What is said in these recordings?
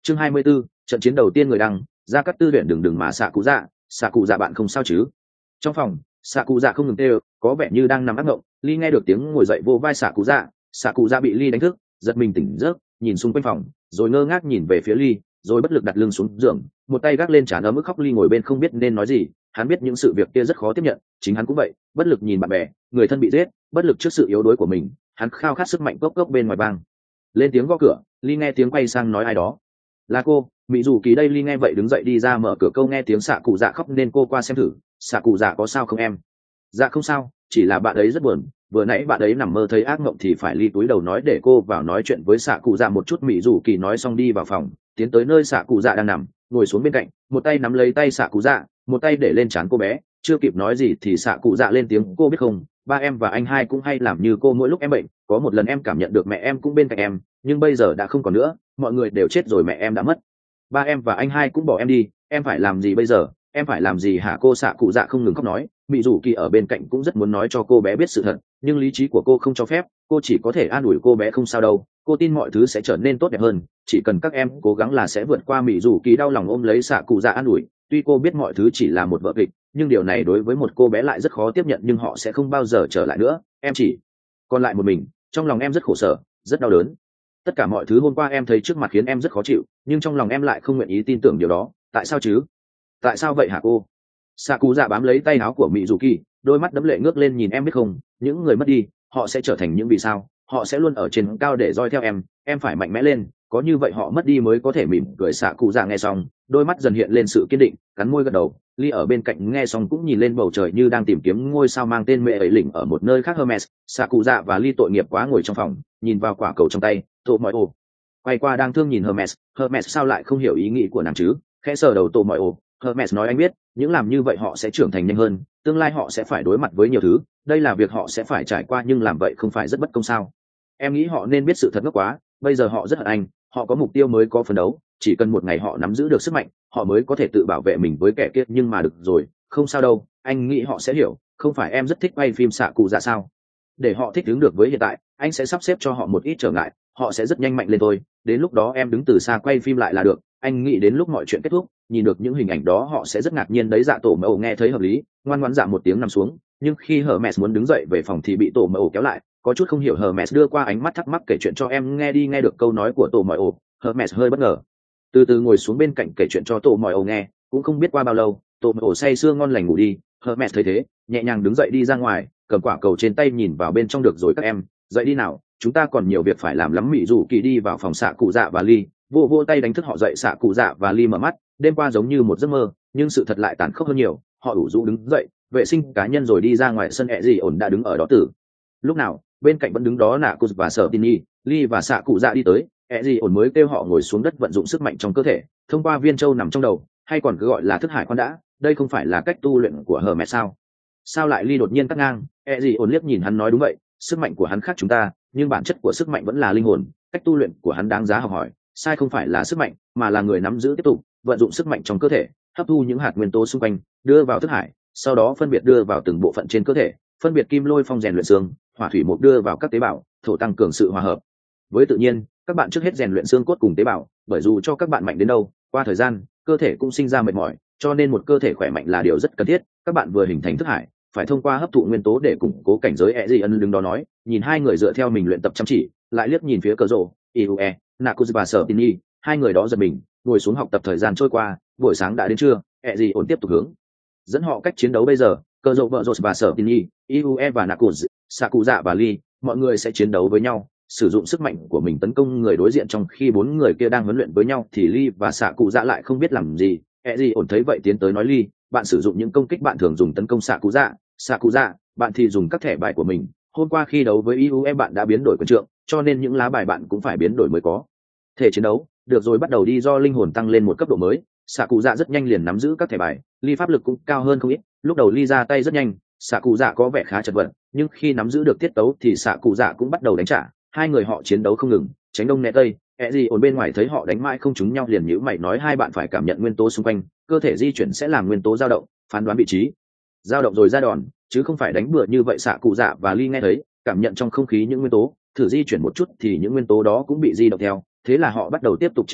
Chương 24, trận chiến đầu tiên người đăng, ra các tư luyện đừng mà xạ cụ dạ bạn không sao chứ? Trong phòng, xạ cụ dạ không ngừng kêu, có vẻ như đang nằm ác mộng. Ly nghe được tiếng ngồi dậy vô vai xạ cụ dạ bị Ly đánh thức, giật mình tỉnh giấc, nhìn xung quanh phòng, rồi ngơ ngác nhìn về phía Ly, rồi bất lực đặt lưng xuống giường, một tay gác lên trán ấm ức khóc. Ly ngồi bên không biết nên nói gì, hắn biết những sự việc kia rất khó tiếp nhận, chính hắn cũng vậy, bất lực nhìn bạn bè, người thân bị giết, bất lực trước sự yếu đuối của mình, hắn khao khát sức mạnh cốc cốc bên ngoài bang. Lên tiếng gõ cửa, Ly nghe tiếng quay sang nói ai đó. Là cô, mỹ dù kỳ đây. Ly nghe vậy đứng dậy đi ra mở cửa. Câu nghe tiếng xạ cụ dạ khóc nên cô qua xem thử. Xạ cụ dạ có sao không em? Dạ không sao, chỉ là bạn ấy rất buồn, vừa nãy bạn ấy nằm mơ thấy ác mộng thì phải. Ly túi đầu nói để cô vào nói chuyện với xạ cụ dạ một chút. Mỹ dù kỳ nói xong đi vào phòng, tiến tới nơi xạ cụ dạ đang nằm, ngồi xuống bên cạnh, một tay nắm lấy tay xạ cụ dạ, một tay để lên trán cô bé. Chưa kịp nói gì thì xạ cụ dạ lên tiếng, cô biết không, ba em và anh hai cũng hay làm như cô. Mỗi lúc em bệnh, có một lần em cảm nhận được mẹ em cũng bên cạnh em, nhưng bây giờ đã không còn nữa, mọi người đều chết rồi, mẹ em đã mất, ba em và anh hai cũng bỏ em đi, em phải làm gì bây giờ, em phải làm gì hả? Cô xạ cụ dạ không ngừng khóc nói. Mỹ dù kỳ ở bên cạnh cũng rất muốn nói cho cô bé biết sự thật, nhưng lý trí của cô không cho phép. Cô chỉ có thể an ủi cô bé không sao đâu, cô tin mọi thứ sẽ trở nên tốt đẹp hơn, chỉ cần các em cố gắng là sẽ vượt qua. Mỹ dù kỳ đau lòng ôm lấy xạ cụ dạ an ủi. Tuy cô biết mọi thứ chỉ là một vở kịch, nhưng điều này đối với một cô bé lại rất khó tiếp nhận. Nhưng họ sẽ không bao giờ trở lại nữa, em chỉ còn lại một mình, trong lòng em rất khổ sở, rất đau đớn. Tất cả mọi thứ hôm qua em thấy trước mặt khiến em rất khó chịu, nhưng trong lòng em lại không nguyện ý tin tưởng điều đó. Tại sao chứ? Tại sao vậy hả cô? Xạ cụ dạ bám lấy tay áo của mỹ dù kỳ, đôi mắt đẫm lệ ngước lên nhìn. Em biết không, những người mất đi, họ sẽ trở thành những vì sao, họ sẽ luôn ở trên cao để dõi theo em phải mạnh mẽ lên, có như vậy họ mất đi mới có thể mỉm cười. Xạ cụ dạ nghe xong, đôi mắt dần hiện lên sự kiên định, cắn môi gật đầu. Ly ở bên cạnh nghe xong cũng nhìn lên bầu trời như đang tìm kiếm ngôi sao mang tên mẹ ấy lỉnh ở một nơi khác. Hermes, xạ cụ dạ và Ly tội nghiệp quá ngồi trong phòng, nhìn vào quả cầu trong tay. Tổ mọi ồ, quay qua đang thương nhìn Hermes sao lại không hiểu ý nghĩ của nàng chứ? Khẽ sờ đầu tổ mọi ồ, Hermes nói anh biết, những làm như vậy họ sẽ trưởng thành nhanh hơn, tương lai họ sẽ phải đối mặt với nhiều thứ, đây là việc họ sẽ phải trải qua, nhưng làm vậy không phải rất bất công sao? Em nghĩ họ nên biết sự thật ngốc quá, bây giờ họ rất hận anh, họ có mục tiêu mới có phấn đấu, chỉ cần một ngày họ nắm giữ được sức mạnh, họ mới có thể tự bảo vệ mình với kẻ kia. Nhưng mà được rồi, không sao đâu, anh nghĩ họ sẽ hiểu. Không phải em rất thích quay phim xạ cụ dạ sao? Để họ thích ứng được với hiện tại, anh sẽ sắp xếp cho họ một ít trở ngại, họ sẽ rất nhanh mạnh lên thôi. Đến lúc đó em đứng từ xa quay phim lại là được. Anh nghĩ đến lúc mọi chuyện kết thúc, nhìn được những hình ảnh đó họ sẽ rất ngạc nhiên đấy. Dạ tổ mẫu nghe thấy hợp lý, ngoan ngoãn dạ một tiếng nằm xuống. Nhưng khi Hermes muốn đứng dậy về phòng thì bị tổ mẫu kéo lại, có chút không hiểu. Hermes đưa qua ánh mắt thắc mắc, kể chuyện cho em nghe đi. Nghe được câu nói của tổ mẫu, Hermes hơi bất ngờ, từ từ ngồi xuống bên cạnh kể chuyện cho tổ mẫu nghe. Cũng không biết qua bao lâu, tổ mẫu say sưa ngon lành ngủ đi. Hermes thấy thế, nhẹ nhàng đứng dậy đi ra ngoài, cầm quả cầu trên tay nhìn vào bên trong. Được rồi các em, dậy đi nào, chúng ta còn nhiều việc phải làm lắm. Mỹ dù kỳ đi vào phòng xạ cụ dạ và Ly, vô tay đánh thức họ dậy. Xạ cụ dạ và Ly mở mắt, đêm qua giống như một giấc mơ, nhưng sự thật lại tàn khốc hơn nhiều. Họ ủ rũ đứng dậy, vệ sinh cá nhân rồi đi ra ngoài sân. Gì ổn đã đứng ở đó từ lúc nào, bên cạnh vẫn đứng đó nạ cô và sở tini. Ly và xạ cụ dạ đi tới, gì ổn mới kêu họ ngồi xuống đất vận dụng sức mạnh trong cơ thể thông qua viên châu nằm trong đầu, hay còn cứ gọi là thức hải. Khoan đã, đây không phải là cách tu luyện của Hermes sao? Sao lại? Ly đột nhiên cắt ngang. Gì ổn liếc nhìn hắn nói đúng vậy, sức mạnh của hắn khác chúng ta, nhưng bản chất của sức mạnh vẫn là linh hồn. Cách tu luyện của hắn đáng giá học hỏi, sai không phải là sức mạnh, mà là người nắm giữ tiếp tục vận dụng sức mạnh trong cơ thể, hấp thu những hạt nguyên tố xung quanh, đưa vào thức hải, sau đó phân biệt đưa vào từng bộ phận trên cơ thể, phân biệt kim lôi phong rèn luyện xương, hỏa thủy mộc đưa vào các tế bào, thổ tăng cường sự hòa hợp với tự nhiên. Các bạn trước hết rèn luyện xương cốt cùng tế bào, bởi dù cho các bạn mạnh đến đâu, qua thời gian cơ thể cũng sinh ra mệt mỏi, cho nên một cơ thể khỏe mạnh là điều rất cần thiết. Các bạn vừa hình thành thức hải, phải thông qua hấp thụ nguyên tố để củng cố cảnh giới. Gì ân đứng đó nói, nhìn hai người dựa theo mình luyện tập chăm chỉ, lại liếc nhìn phía cờ rộ, Iue, Nakuz và Sở Tini. Hai người đó giật mình, ngồi xuống học tập. Thời gian trôi qua, buổi sáng đã đến trưa. Gì ổn tiếp tục hướng dẫn họ cách chiến đấu. Bây giờ cờ rộ, vợ rộ và Sở Tini, Iue và Nakuz, Sakuza và Lee, mọi người sẽ chiến đấu với nhau, sử dụng sức mạnh của mình tấn công người đối diện. Trong khi bốn người kia đang huấn luyện với nhau thì Lee và Sakuza lại không biết làm gì. Gì ổn thấy vậy tiến tới nói, Lee, bạn sử dụng những công kích bạn thường dùng tấn công Sakuza, bạn thì dùng các thẻ bài của mình. Hôm qua khi đấu với Iue bạn đã biến đổi quân trượng, cho nên những lá bài bạn cũng phải biến đổi mới có thể chiến đấu. Được rồi, bắt đầu đi. Do linh hồn tăng lên một cấp độ mới, Sakuza rất nhanh liền nắm giữ các thẻ bài. Lee pháp lực cũng cao hơn không ít. Lúc đầu Lee ra tay rất nhanh, Sakuza có vẻ khá chật vật, nhưng khi nắm giữ được tiết tấu thì Sakuza cũng bắt đầu đánh trả. Hai người họ chiến đấu không ngừng, tránh đông né tây. Gì ổn bên ngoài thấy họ đánh mãi không trúng nhau liền nhíu mày nói, hai bạn phải cảm nhận nguyên tố xung quanh, cơ thể di chuyển sẽ làm nguyên tố dao động, phán đoán vị trí dao động rồi ra đòn, chứ không phải đánh bừa như vậy. Sakuza và Lee nghe thấy, cảm nhận trong không khí những nguyên tố, thử di chuyển một chút thì những nguyên tố đó cũng bị di động theo. Thế là họ bắt đầu tiếp tục chiến đấu.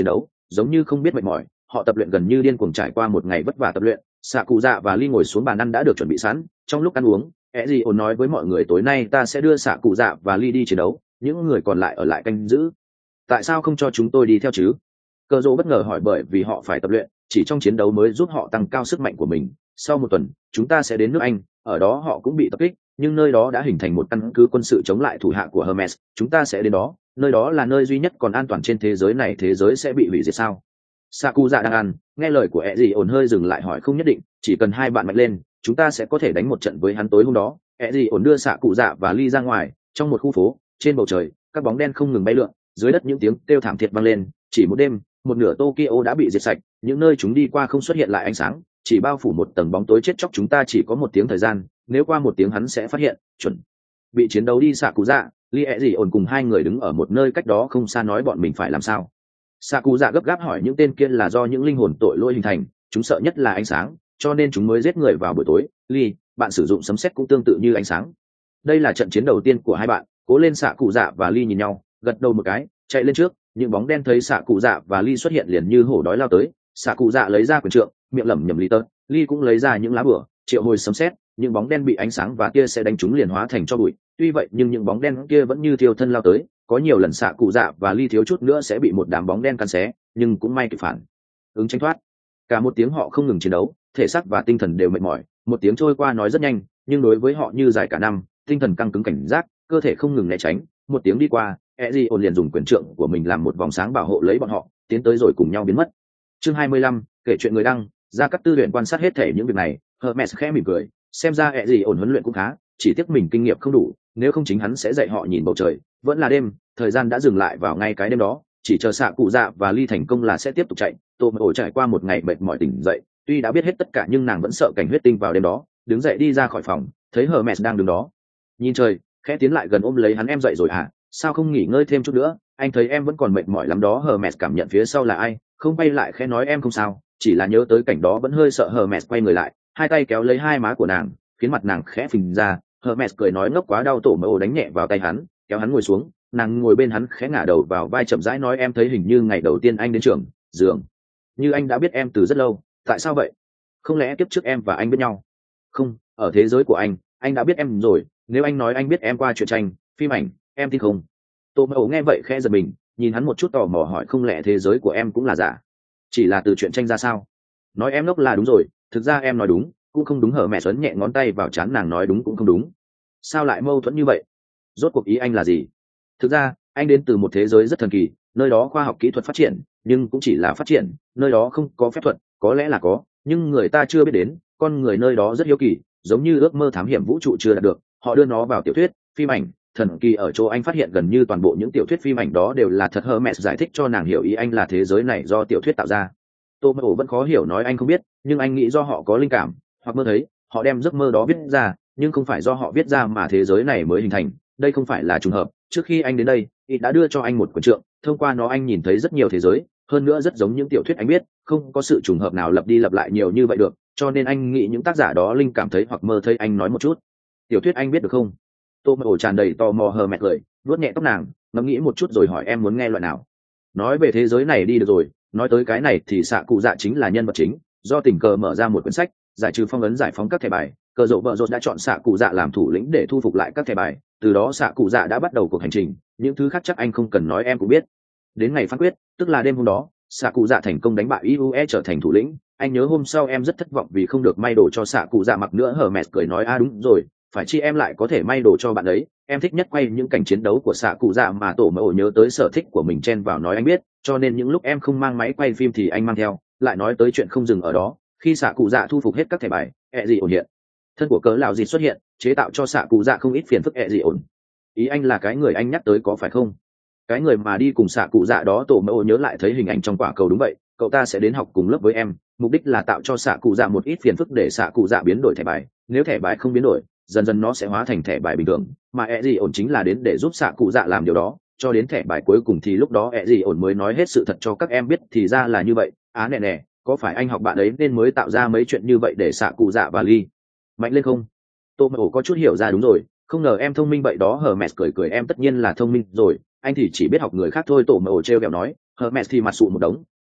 giống như không biết mệt mỏi. Họ tập luyện gần như điên cuồng, trải qua một ngày vất vả tập luyện, xạ cụ dạ và ly ngồi xuống bàn ăn đã được chuẩn bị sẵn. Trong lúc ăn uống, Eji ổn nói với mọi người tối nay ta sẽ đưa xạ cụ dạ và ly đi chiến đấu, những người còn lại ở lại canh giữ. Tại sao không cho chúng tôi đi theo chứ? Cờ rô bất ngờ hỏi. Bởi vì họ phải tập luyện, chỉ trong chiến đấu mới giúp họ tăng cao sức mạnh của mình. Sau một tuần chúng ta sẽ đến nước Anh, ở đó họ cũng bị tập kích, nhưng nơi đó đã hình thành một căn cứ quân sự chống lại thủ hạ của Hermes. Chúng ta sẽ đến đó, nơi đó là nơi duy nhất còn an toàn trên thế giới này. Thế giới sẽ bị hủy diệt sao? Sakuza đang ăn, nghe lời của Eji ổn hơi dừng lại hỏi. Không nhất định, chỉ cần hai bạn mạnh lên, chúng ta sẽ có thể đánh một trận với hắn tối hôm đó. Eji ổn đưa Sakuza và Ly ra ngoài. Trong một khu phố, trên bầu trời, các bóng đen không ngừng bay lượn, dưới đất những tiếng kêu thảm thiết vang lên. Chỉ một đêm, một nửa Tokyo đã bị diệt sạch, những nơi chúng đi qua không xuất hiện lại ánh sáng, chỉ bao phủ một tầng bóng tối chết chóc. Chúng ta chỉ có một tiếng thời gian, nếu qua một tiếng hắn sẽ phát hiện. Chuẩn bị chiến đấu đi. Sakuza, Ly Eji ổn cùng hai người đứng ở một nơi cách đó không xa nói bọn mình phải làm sao. Sakuza gấp gáp hỏi. Những tên kia là do những linh hồn tội lỗi hình thành, chúng sợ nhất là ánh sáng, cho nên chúng mới giết người vào buổi tối. Ly, bạn sử dụng sấm sét cũng tương tự như ánh sáng. Đây là trận chiến đầu tiên của hai bạn. Cố lên. Sakuza và Ly nhìn nhau, gật đầu một cái, chạy lên trước. Những bóng đen thấy Sakuza và Ly xuất hiện liền như hổ đói lao tới. Sakuza lấy ra quyền trượng, miệng lẩm nhẩm lý tơ. Ly cũng lấy ra những lá bửa, triệu hồi sấm sét. Những bóng đen bị ánh sáng và tia sẽ đánh chúng liền hóa thành cho bụi. Tuy vậy nhưng những bóng đen kia vẫn như thiêu thân lao tới. Có nhiều lần Sakuza và Ly thiếu chút nữa sẽ bị một đám bóng đen cắn xé, nhưng cũng may kịp phản ứng tránh thoát. Cả một tiếng họ không ngừng chiến đấu, thể xác và tinh thần đều mệt mỏi. Một tiếng trôi qua nói rất nhanh, nhưng đối với họ như dài cả năm. Tinh thần căng cứng cảnh giác, cơ thể không ngừng né tránh. Một tiếng đi qua, Eji ổn liền dùng quyền trượng của mình làm một vòng sáng bảo hộ lấy bọn họ, tiến tới rồi cùng nhau biến mất. Chương 25, kể chuyện người đăng. Ra các tư luyện quan sát hết thể những việc này, Hermes khẽ mỉm cười, xem ra Eji ổn huấn luyện cũng khá, chỉ tiếc mình kinh nghiệm không đủ, nếu không chính hắn sẽ dạy họ nhìn bầu trời. Vẫn là đêm, thời gian đã dừng lại vào ngay cái đêm đó, chỉ chờ xạ cụ dạ và Ly thành công là sẽ tiếp tục chạy. Tô Mộ trải qua một ngày mệt mỏi tỉnh dậy, tuy đã biết hết tất cả nhưng nàng vẫn sợ cảnh huyết tinh vào đêm đó. Đứng dậy đi ra khỏi phòng, thấy Hermes đang đứng đó nhìn trời, khẽ tiến lại gần ôm lấy hắn. Em dậy rồi hả? Sao không nghỉ ngơi thêm chút nữa? Anh thấy em vẫn còn mệt mỏi lắm đó. Hermes cảm nhận phía sau là ai, không quay lại khẽ nói em không sao, chỉ là nhớ tới cảnh đó vẫn hơi sợ. Hermes quay người lại, hai tay kéo lấy hai má của nàng, khiến mặt nàng khẽ phình ra. Hermes cười nói ngốc quá đau. Tổ Mộ đánh nhẹ vào tay hắn, kéo hắn ngồi xuống. Nàng ngồi bên hắn, khẽ ngả đầu vào vai chậm rãi nói em thấy hình như ngày đầu tiên anh đến trường dường như anh đã biết em từ rất lâu. Tại sao vậy? Không lẽ kiếp trước em và anh biết nhau? Không, ở thế giới của anh đã biết em rồi. Nếu anh nói anh biết em qua truyện tranh, phim ảnh, em tin không? Tô Mộ nghe vậy khẽ giật mình, nhìn hắn một chút tò mò hỏi không lẽ thế giới của em cũng là giả, chỉ là từ truyện tranh ra sao? Nói em ngốc là đúng rồi, thực ra em nói đúng cũng không đúng. Hở mẹ xuấn nhẹ ngón tay vào trán nàng nói đúng cũng không đúng. Sao lại mâu thuẫn như vậy? Rốt cuộc ý anh là gì? Thực ra anh đến từ một thế giới rất thần kỳ, nơi đó khoa học kỹ thuật phát triển, nhưng cũng chỉ là phát triển, nơi đó không có phép thuật, có lẽ là có, nhưng người ta chưa biết đến. Con người nơi đó rất hiếu kỳ, giống như ước mơ thám hiểm vũ trụ chưa đạt được. Họ đưa nó vào tiểu thuyết, phim ảnh. Thần kỳ ở chỗ anh phát hiện gần như toàn bộ những tiểu thuyết phim ảnh đó đều là thật. Hermes giải thích cho nàng hiểu ý anh là thế giới này do tiểu thuyết tạo ra. Tô Mộ vẫn khó hiểu nói anh không biết, nhưng anh nghĩ do họ có linh cảm hoặc mơ thấy, họ đem giấc mơ đó viết ra, nhưng không phải do họ viết ra mà thế giới này mới hình thành. Đây không phải là trùng hợp. Trước khi anh đến đây, y đã đưa cho anh một quyển trượng, thông qua nó anh nhìn thấy rất nhiều thế giới, hơn nữa rất giống những tiểu thuyết anh biết, không có sự trùng hợp nào lặp đi lặp lại nhiều như vậy được, cho nên anh nghĩ những tác giả đó linh cảm thấy hoặc mơ thấy. Anh nói một chút tiểu thuyết anh biết được không? Tô Mộ tràn đầy tò mò. Hờ mẹ cười, vuốt nhẹ tóc nàng, ngẫm nghĩ một chút rồi hỏi em muốn nghe loại nào. Nói về thế giới này đi được rồi. Nói tới cái này thì xạ cụ dạ chính là nhân vật chính, do tình cờ mở ra một quyển sách giải trừ phong ấn, giải phóng các thẻ bài. Cờ rộ vợ rột đã chọn xạ cụ dạ làm thủ lĩnh để thu phục lại các thẻ bài, từ đó xạ cụ dạ đã bắt đầu cuộc hành trình. Những thứ khác chắc anh không cần nói em cũng biết. Đến ngày phán quyết, tức là đêm hôm đó, xạ cụ dạ thành công đánh bại Iue trở thành thủ lĩnh. Anh nhớ hôm sau em rất thất vọng vì không được may đồ cho xạ cụ dạ mặc nữa. Hờ mẹ cười nói đúng rồi, phải chi em lại có thể may đồ cho bạn ấy. Em thích nhất quay những cảnh chiến đấu của xạ cụ dạ mà. Tổ Mộ nhớ tới sở thích của mình chen vào nói anh biết, cho nên những lúc em không mang máy quay phim thì anh mang theo. Lại nói tới chuyện không dừng ở đó, khi xạ cụ dạ thu phục hết các thẻ bài, gì ổn hiện thân của cớ lão gì xuất hiện, chế tạo cho xạ cụ dạ không ít phiền phức. gì ổn, ý anh là cái người anh nhắc tới có phải không? Cái người mà đi cùng xạ cụ dạ đó. Tổ Mộ nhớ lại thấy hình ảnh trong quả cầu. Đúng vậy, cậu ta sẽ đến học cùng lớp với em, mục đích là tạo cho xạ cụ dạ một ít phiền phức để xạ cụ dạ biến đổi thẻ bài. Nếu thẻ bài không biến đổi, dần dần nó sẽ hóa thành thẻ bài bình thường, mà gì ổn chính là đến để giúp xạ cụ dạ làm điều đó, cho đến thẻ bài cuối cùng thì lúc đó gì ổn mới nói hết sự thật cho các em biết. Thì ra là như vậy. Nè nè, có phải anh học bạn ấy nên mới tạo ra mấy chuyện như vậy để xạ cụ dạ và Ly mạnh lên không? Tô Mộ có chút hiểu ra. Đúng rồi, không ngờ em thông minh vậy đó. Hermes cười em tất nhiên là thông minh rồi, anh thì chỉ biết học người khác thôi. Tổ Mộ trêu ghẹo nói. Hermes thì mặt sụ một đống,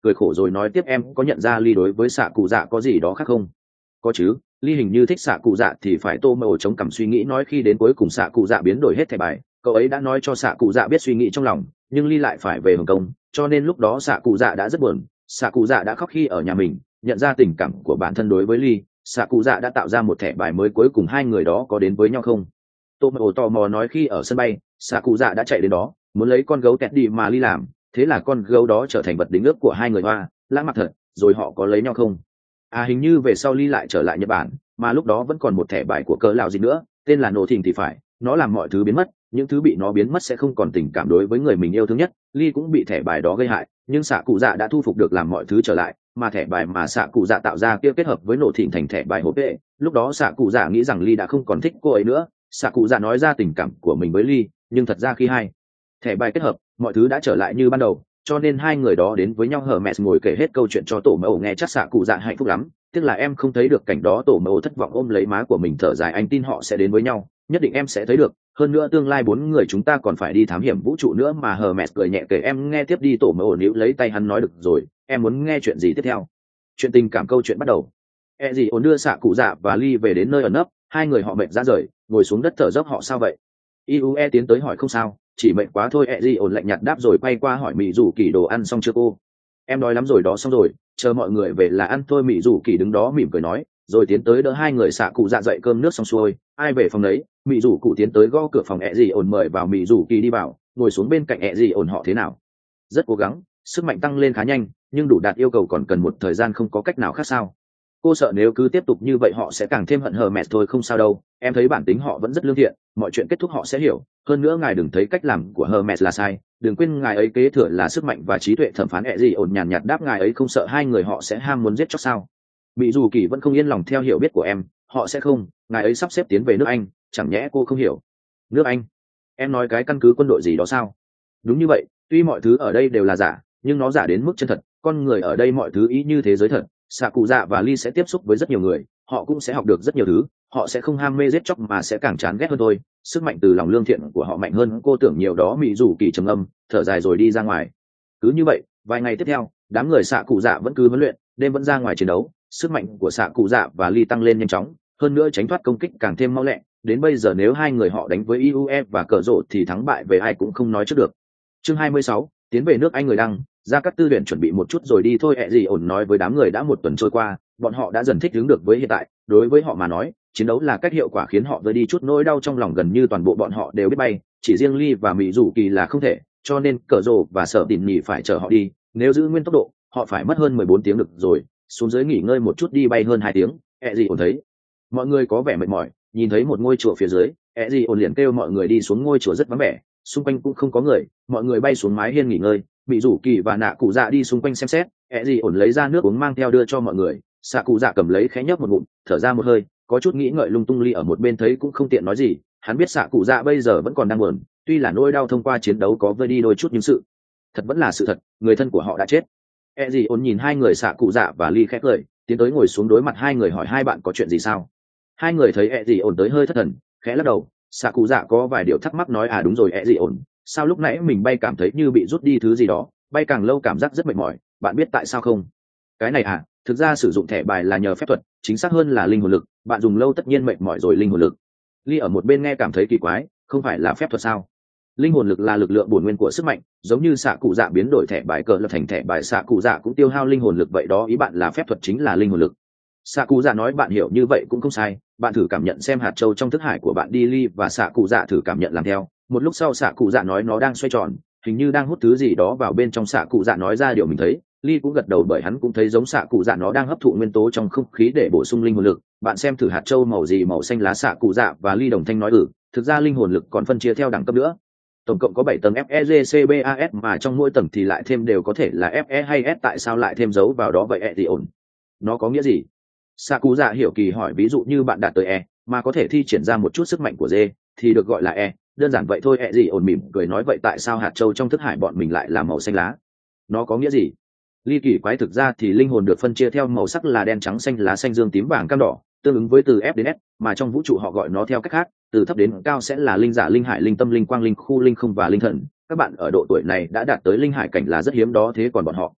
cười khổ rồi nói tiếp em có nhận ra ly đối với xạ cụ dạ có gì đó khác không? Có chứ, ly hình như thích xạ cụ dạ thì phải. Tô mờ chống cằm suy nghĩ nói khi đến cuối cùng xạ cụ dạ biến đổi hết thẻ bài, cậu ấy đã nói cho xạ cụ dạ biết suy nghĩ trong lòng, nhưng ly lại phải về Hồng Kông, cho nên lúc đó xạ cụ dạ đã rất buồn. Xạ cụ dạ đã khóc khi ở nhà mình, nhận ra tình cảm của bản thân đối với ly. Xạ cụ dạ đã tạo ra một thẻ bài mới, cuối cùng hai người đó có đến với nhau không? Tô mờ tò mò nói khi ở sân bay, xạ cụ dạ đã chạy đến đó muốn lấy con gấu tẹt đi mà ly làm, thế là con gấu đó trở thành vật đính ước của hai người Hoa. Lãng mạn thật. Rồi họ có lấy nhau không? À, hình như về sau ly lại trở lại Nhật Bản, mà lúc đó vẫn còn một thẻ bài của cỡ lão gì nữa, tên là nổ thình thì phải. Nó làm mọi thứ biến mất, những thứ bị nó biến mất sẽ không còn tình cảm đối với người mình yêu thương nhất. Ly cũng bị thẻ bài đó gây hại, nhưng xạ cụ dạ đã thu phục được, làm mọi thứ trở lại. Mà thẻ bài mà xạ cụ dạ tạo ra kia kết hợp với nổ thình thành thẻ bài hộp vệ. Lúc đó xạ cụ dạ nghĩ rằng Ly đã không còn thích cô ấy nữa. Xạ cụ dạ nói ra tình cảm của mình với Ly, nhưng thật ra khi hai thẻ bài kết hợp, mọi thứ đã trở lại như ban đầu, cho nên hai người đó đến với nhau. Hermes ngồi kể hết câu chuyện cho tổ mẫu nghe, chắc xạ cụ dạ hạnh phúc lắm, tiếc là em không thấy được cảnh đó. Tổ mẫu thất vọng ôm lấy má của mình thở dài, anh tin họ sẽ đến với nhau, nhất định em sẽ thấy được, hơn nữa tương lai bốn người chúng ta còn phải đi thám hiểm vũ trụ nữa mà. Hermes cười nhẹ kể em nghe tiếp đi. Tổ mẫu níu lấy tay hắn nói được rồi, em muốn nghe chuyện gì tiếp theo? Chuyện tình cảm. Câu chuyện bắt đầu. Gì ổn đưa xạ cụ dạ và Ly về đến nơi ẩn nấp, hai người họ mệt ra rời, ngồi xuống đất thở dốc. Họ sao vậy? Iue tiến tới hỏi. Không sao, chỉ mệt quá thôi. Gì ổn lạnh nhạt đáp rồi quay qua hỏi Mị Dụ Kỳ đồ ăn xong chưa cô? Em đói lắm rồi đó. Xong rồi, chờ mọi người về là ăn thôi. Mị Dụ Kỳ đứng đó mỉm cười nói, rồi tiến tới đỡ hai người xạ cụ dạ dậy. Cơm nước xong xuôi, ai về phòng đấy. Mị Dụ Cụ tiến tới gõ cửa phòng. Gì ổn mời vào. Mị Dụ Kỳ đi vào, ngồi xuống bên cạnh. Gì ổn họ thế nào? Rất cố gắng, sức mạnh tăng lên khá nhanh, nhưng đủ đạt yêu cầu còn cần một thời gian, không có cách nào khác. Sao cô sợ nếu cứ tiếp tục như vậy họ sẽ càng thêm hận Hermes thôi? Không sao đâu, em thấy bản tính họ vẫn rất lương thiện, mọi chuyện kết thúc họ sẽ hiểu. Hơn nữa ngài đừng thấy cách làm của Hermes là sai, đừng quên ngài ấy kế thừa là sức mạnh và trí tuệ. Thẩm phán Gì ổn nhàn nhạt đáp, ngài ấy không sợ hai người họ sẽ ham muốn giết chóc sao? Mỹ dù kỳ vẫn không yên lòng. Theo hiểu biết của em, họ sẽ không, ngài ấy sắp xếp tiến về nước Anh, chẳng nhẽ cô không hiểu? Nước Anh? Em nói cái căn cứ quân đội gì đó sao? Đúng như vậy, tuy mọi thứ ở đây đều là giả, nhưng nó giả đến mức chân thật. Con người ở đây mọi thứ ý như thế giới thật. Xạ cụ dạ và Ly sẽ tiếp xúc với rất nhiều người, họ cũng sẽ học được rất nhiều thứ. Họ sẽ không ham mê giết chóc mà sẽ càng chán ghét hơn thôi. Sức mạnh từ lòng lương thiện của họ mạnh hơn cô tưởng nhiều đó. Mỹ dù kỳ trầm âm thở dài rồi đi ra ngoài. Cứ như vậy, vài ngày tiếp theo, đám người xạ cụ dạ vẫn cứ huấn luyện, đêm vẫn ra ngoài chiến đấu. Sức mạnh của xạ cụ dạ và Ly tăng lên nhanh chóng, hơn nữa tránh thoát công kích càng thêm mau lẹ. Đến bây giờ nếu hai người họ đánh với Iue và cờ rộ thì thắng bại về ai cũng không nói trước được. Chương 26, tiến về nước Anh. Người đăng ra các tư luyện chuẩn bị một chút rồi đi thôi. Gì ổn nói với đám người. đã một tuần trôi qua, bọn họ đã dần thích ứng được với hiện tại. Đối với họ mà nói, chiến đấu là cách hiệu quả khiến họ vơi đi chút nỗi đau trong lòng. Gần như toàn bộ bọn họ đều biết bay, chỉ riêng Ly và Mỹ Dù Kỳ là không thể, cho nên cờ rồ và sợ tỉ nhỉ phải chở họ đi. Nếu giữ nguyên tốc độ, họ phải mất hơn 14 tiếng được rồi. Xuống dưới nghỉ ngơi một chút, đi bay hơn 2 tiếng. Gì ổn thấy mọi người có vẻ mệt mỏi, nhìn thấy một ngôi chùa phía dưới, Gì ổn liền kêu mọi người đi xuống. Ngôi chùa rất vắng vẻ, xung quanh cũng không có người, mọi người bay xuống mái hiên nghỉ ngơi. Bị rủ kỳ và nạ cụ dạ đi xung quanh xem xét. Gì ổn lấy ra nước uống mang theo đưa cho mọi người. Xạ cụ dạ cầm lấy khẽ nhấp một ngụm, thở ra một hơi, có chút nghĩ ngợi lung tung. Ly ở một bên thấy cũng không tiện nói gì, hắn biết xạ cụ dạ bây giờ vẫn còn đang buồn, tuy là nỗi đau thông qua chiến đấu có vơi đi đôi chút, nhưng sự thật vẫn là sự thật, người thân của họ đã chết. Gì ổn nhìn hai người xạ cụ dạ và Ly khẽ cười, tiến tới ngồi xuống đối mặt hai người hỏi, hai bạn có chuyện gì sao? Hai người thấy gì ổn tới hơi thất thần, khẽ lắc đầu. Xạ cụ dạ có vài điều thắc mắc nói, đúng rồi gì ổn, sao lúc nãy mình bay cảm thấy như bị rút đi thứ gì đó, bay càng lâu cảm giác rất mệt mỏi, bạn biết tại sao không? Cái này thực ra sử dụng thẻ bài là nhờ phép thuật, chính xác hơn là linh hồn lực, bạn dùng lâu tất nhiên mệt mỏi rồi. Linh hồn lực? Ly ở một bên nghe cảm thấy kỳ quái, không phải là phép thuật sao? Linh hồn lực là lực lượng bổn nguyên của sức mạnh, giống như xạ cụ dạ biến đổi thẻ bài cờ lập thành thẻ bài, xạ cụ dạ cũng tiêu hao linh hồn lực vậy đó. Ý bạn là phép thuật chính là linh hồn lực? Xạ cụ dạ nói, bạn hiểu như vậy cũng không sai, bạn thử cảm nhận xem hạt châu trong thức hải của bạn đi. Ly và xạ cụ dạ thử cảm nhận làm theo. Một lúc sau xạ cụ dạ nói, nó đang xoay tròn, hình như đang hút thứ gì đó vào bên trong. Xạ cụ dạ nói ra điều mình thấy. Ly cũng gật đầu, bởi hắn cũng thấy giống xạ cụ dạ, nó đang hấp thụ nguyên tố trong không khí để bổ sung linh hồn lực. Bạn xem thử hạt châu màu gì? Màu xanh lá. Xạ cụ dạ và Ly đồng thanh nói, thực ra linh hồn lực còn phân chia theo đẳng cấp nữa, tổng cộng có 7 tầng FEGCBAS, mà trong mỗi tầng thì lại thêm đều có thể là FE hay S. Tại sao lại thêm dấu vào đó vậy? Gì ổn, nó có nghĩa gì? Xạ cụ dạ hiểu kỳ hỏi, ví dụ như bạn đạt tới E mà có thể thi triển ra một chút sức mạnh của D thì được gọi là E, đơn giản vậy thôi. Gì ổn mỉm cười nói, vậy tại sao hạt châu trong thức hải bọn mình lại là màu xanh lá? Nó có nghĩa gì? Ly kỳ quái, thực ra thì linh hồn được phân chia theo màu sắc là đen, trắng, xanh lá, xanh, dương, tím, vàng, cam, đỏ, tương ứng với từ F đến S, mà trong vũ trụ họ gọi nó theo cách khác, từ thấp đến cao sẽ là linh giả, linh hải, linh tâm, linh quang, linh khu, linh không và linh thần. Các bạn ở độ tuổi này đã đạt tới linh hải cảnh là rất hiếm đó, thế còn bọn họ?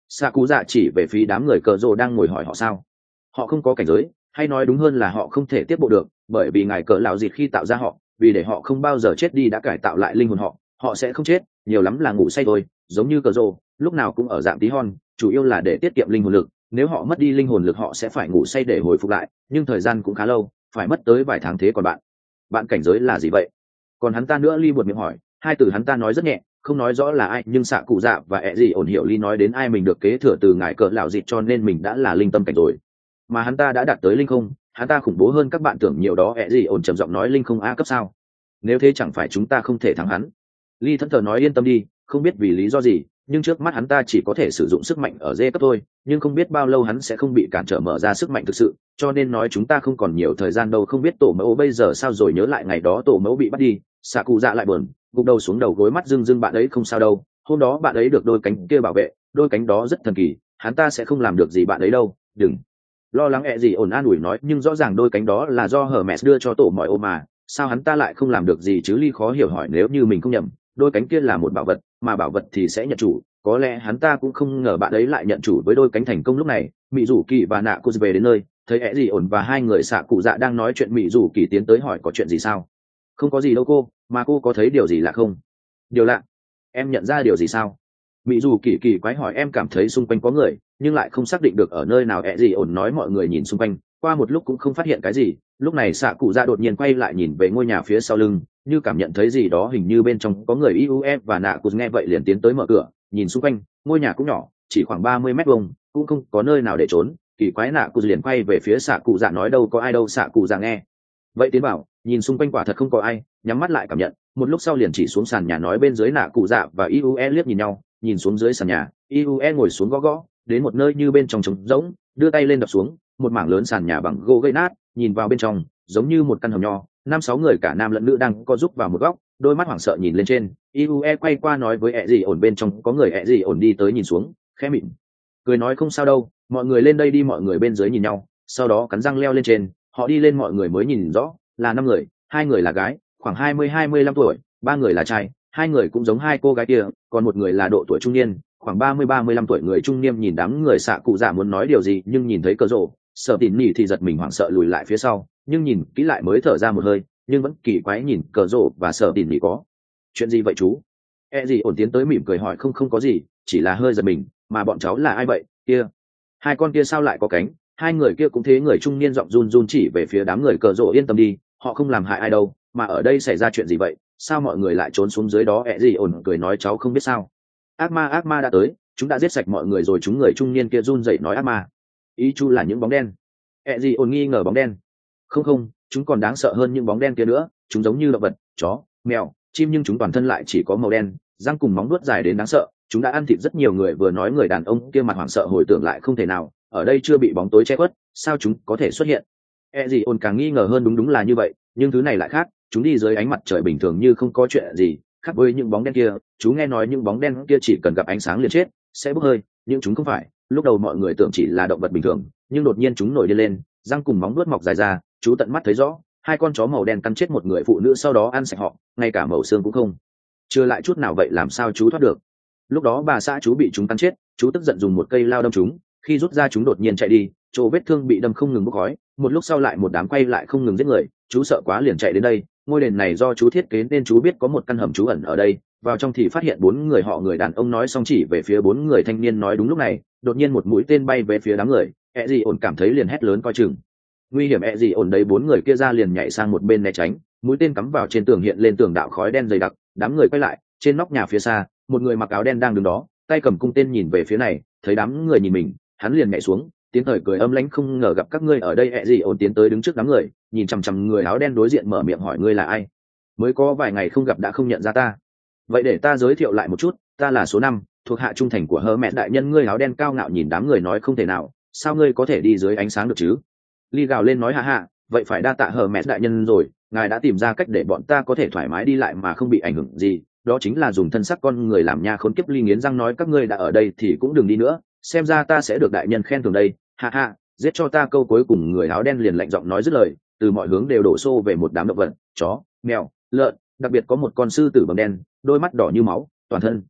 xạ cụ dạ chỉ về phía đám người cờ rồ đang ngồi hỏi họ sao. Họ không có cảnh giới, hay nói đúng hơn là họ không thể tiếp bộ được, bởi vì ngài cờ lão dịt khi tạo ra họ, vì để họ không bao giờ chết đi đã cải tạo lại linh hồn họ, họ sẽ không chết, nhiều lắm là ngủ say thôi, giống như cờ rồ lúc nào cũng ở dạng tí hon, chủ yếu là để tiết kiệm linh hồn lực. Nếu họ mất đi linh hồn lực họ sẽ phải ngủ say để hồi phục lại, nhưng thời gian cũng khá lâu, phải mất tới vài tháng. Thế còn bạn cảnh giới là gì vậy? Còn hắn ta nữa, Ly buột miệng hỏi. Hai từ hắn ta nói rất nhẹ, không nói rõ là ai, nhưng xạ cụ dạ và ẹ gì ổn hiểu Ly nói đến ai mình được kế thừa từ ngài cờ lão dịt, cho nên mình đã là linh tâm cảnh rồi. Mà hắn ta đã đạt tới linh không, hắn ta khủng bố hơn các bạn tưởng nhiều đó. Ẹ gì ổn trầm giọng nói, linh không A cấp sao? Nếu thế chẳng phải chúng ta không thể thắng hắn. Ly thẫn thờ nói, yên tâm đi, không biết vì lý do gì, nhưng trước mắt hắn ta chỉ có thể sử dụng sức mạnh ở D cấp thôi, nhưng không biết bao lâu hắn sẽ không bị cản trở mở ra sức mạnh thực sự, cho nên nói chúng ta không còn nhiều thời gian đâu. Không biết tổ mẫu bây giờ sao rồi? Nhớ lại ngày đó tổ mẫu bị bắt đi, xạ cụ dạ lại buồn, gục đầu xuống đầu gối, mắt rưng rưng. Bạn ấy không sao đâu, hôm đó bạn ấy được đôi cánh kia bảo vệ, đôi cánh đó rất thần kỳ, hắn ta sẽ không làm được gì bạn ấy đâu, đừng lo lắng. Ẹ gì ổn an ủi nói, nhưng rõ ràng đôi cánh đó là do Hermes đưa cho tổ mọi ô mà, sao hắn ta lại không làm được gì chứ? Ly khó hiểu hỏi, nếu như mình không nhầm, đôi cánh kia là một bảo vật, mà bảo vật thì sẽ nhận chủ, có lẽ hắn ta cũng không ngờ bạn ấy lại nhận chủ với đôi cánh thành công. Lúc này mỹ rủ kỳ và nạ cô về đến nơi, thấy ẹ gì ổn và hai người xạ cụ dạ đang nói chuyện, mỹ rủ kỳ tiến tới hỏi, có chuyện gì sao? Không có gì đâu cô, mà cô có thấy điều gì lạ không? Điều lạ? Em nhận ra điều gì sao? Mỹ dù kỳ kỳ quái hỏi. Em cảm thấy xung quanh có người, nhưng lại không xác định được ở nơi nào. Ẹ gì ổn nói, mọi người nhìn xung quanh qua một lúc cũng không phát hiện cái gì. Lúc này xạ cụ dạ đột nhiên quay lại nhìn về ngôi nhà phía sau lưng, như cảm nhận thấy gì đó, hình như bên trong có người. Iue và nạ cụ nghe vậy liền tiến tới mở cửa, nhìn xung quanh. Ngôi nhà cũng nhỏ, chỉ khoảng 30 mét vuông, cũng không có nơi nào để trốn. Kỳ quái, nạ cụ liền quay về phía xạ cụ dạ nói, đâu có ai đâu. Xạ cụ dạ nghe vậy tiến bảo, nhìn xung quanh quả thật không có ai, nhắm mắt lại cảm nhận, một lúc sau liền chỉ xuống sàn nhà nói. Bên dưới nạ cụ dạ và Iue liếc nhìn nhau, nhìn xuống dưới sàn nhà. Iue ngồi xuống gõ gõ đến một nơi như bên trong trống rỗng, đưa tay lên đập xuống, một mảng lớn sàn nhà bằng gỗ gãy nát, nhìn vào bên trong giống như một căn hầm nho, 5-6 người cả nam lẫn nữ đang co giúp vào một góc, đôi mắt hoảng sợ nhìn lên trên. Iue quay qua nói với ẹ gì ổn, bên trong có người. Ẹ gì ổn đi tới nhìn xuống, khẽ mỉm cười nói, không sao đâu, mọi người lên đây đi. Mọi người bên dưới nhìn nhau, sau đó cắn răng leo lên trên. Họ đi lên, mọi người mới nhìn rõ là 5 người, 2 người là gái, khoảng 20-25 tuổi, 3 người là trai, 2 người cũng giống 2 cô gái kia, còn một người là độ tuổi trung niên, khoảng 30-35 tuổi. Người trung niên nhìn đám người xạ cụ dạ muốn nói điều gì, nhưng nhìn thấy cờ rổ sợ tỉ nỉ thì giật mình hoảng sợ lùi lại phía sau, nhưng nhìn kỹ lại mới thở ra một hơi, nhưng vẫn kỳ quái nhìn cờ rổ và sợ tỉ nỉ. Có chuyện gì vậy chú? E gì ổn tiến tới mỉm cười hỏi. Không có gì, chỉ là hơi giật mình. Mà bọn cháu là ai vậy? Kia, 2 con kia sao lại có cánh? 2 người kia cũng thế. Người trung niên giọng run run chỉ về phía đám người. Cờ rổ yên tâm đi, họ không làm hại ai đâu. Mà ở đây xảy ra chuyện gì vậy, sao mọi người lại trốn xuống dưới đó? Ẹ gì ổn cười nói, cháu không biết sao, ác ma đã tới, chúng đã giết sạch mọi người rồi. Chúng người trung niên kia run rẩy nói, ác ma? Ý chú là những bóng đen? Ẹ gì ổn nghi ngờ, bóng đen? Không, chúng còn đáng sợ hơn những bóng đen kia nữa. Chúng giống như động vật, chó, mèo, chim, nhưng chúng toàn thân lại chỉ có màu đen, răng cùng móng vuốt dài đến đáng sợ. Chúng đã ăn thịt rất nhiều người. Vừa nói người đàn ông kia mặt hoảng sợ hồi tưởng lại, không thể nào, ở đây chưa bị bóng tối che khuất, sao chúng có thể xuất hiện? E gì ổn càng nghi ngờ hơn, đúng là như vậy, nhưng thứ này lại khác, chúng đi dưới ánh mặt trời bình thường như không có chuyện gì, khác với những bóng đen kia. Chú nghe nói những bóng đen kia chỉ cần gặp ánh sáng liền chết, sẽ bốc hơi, nhưng chúng không phải. Lúc đầu mọi người tưởng chỉ là động vật bình thường, nhưng đột nhiên chúng nổi điên lên, răng cùng móng vuốt mọc dài ra. Chú tận mắt thấy rõ 2 con chó màu đen cắn chết một người phụ nữ, sau đó ăn sạch họ, ngay cả mẩu xương cũng không chưa lại chút nào. Vậy làm sao chú thoát được? Lúc đó bà xã chú bị chúng cắn chết, chú tức giận dùng một cây lao đâm chúng, khi rút ra chúng đột nhiên chạy đi, chỗ vết thương bị đâm không ngừng bốc khói. Một lúc sau lại một đám quay lại không ngừng giết người, chú sợ quá liền chạy đến đây. Ngôi đền này do chú thiết kế nên chú biết có một căn hầm trú ẩn ở đây, vào trong thì phát hiện 4 người họ. Người đàn ông nói xong chỉ về phía 4 người thanh niên nói. Đúng lúc này đột nhiên một mũi tên bay về phía đám người. E gì ổn cảm thấy liền hét lớn, coi chừng, nguy hiểm. E gì ổn đấy 4 người kia ra liền nhảy sang một bên né tránh, mũi tên cắm vào trên tường, hiện lên tường đạo khói đen dày đặc. Đám người quay lại, trên nóc nhà phía xa, một người mặc áo đen đang đứng đó, tay cầm cung tên nhìn về phía này. Thấy đám người nhìn mình, hắn liền nhảy xuống, tiến thời cười âm lãnh, không ngờ gặp các ngươi ở đây. Ẹ gì ổn tiến tới đứng trước đám người, nhìn chằm chằm người áo đen đối diện, mở miệng hỏi, ngươi là ai? Mới có vài ngày không gặp đã không nhận ra ta? Vậy để ta giới thiệu lại một chút, ta là số 5, thuộc hạ trung thành của Hermes đại nhân. Ngươi áo đen cao ngạo nhìn đám người nói, không thể nào, sao ngươi có thể đi dưới ánh sáng được chứ? Ly gào lên nói, hạ, vậy phải đa tạ Hermes đại nhân rồi, ngài đã tìm ra cách để bọn ta có thể thoải mái đi lại mà không bị ảnh hưởng gì, đó chính là dùng thân xác con người làm nha. Khốn kiếp, Ly nghiến răng nói, các ngươi đã ở đây thì cũng đừng đi nữa, xem ra ta sẽ được đại nhân khen thưởng đây, hạ, giết cho ta. Câu cuối cùng người áo đen liền lạnh giọng nói dứt lời, từ mọi hướng đều đổ xô về một đám động vật, chó, mèo, lợn, đặc biệt có một con sư tử bầm đen, đôi mắt đỏ như máu, toàn thân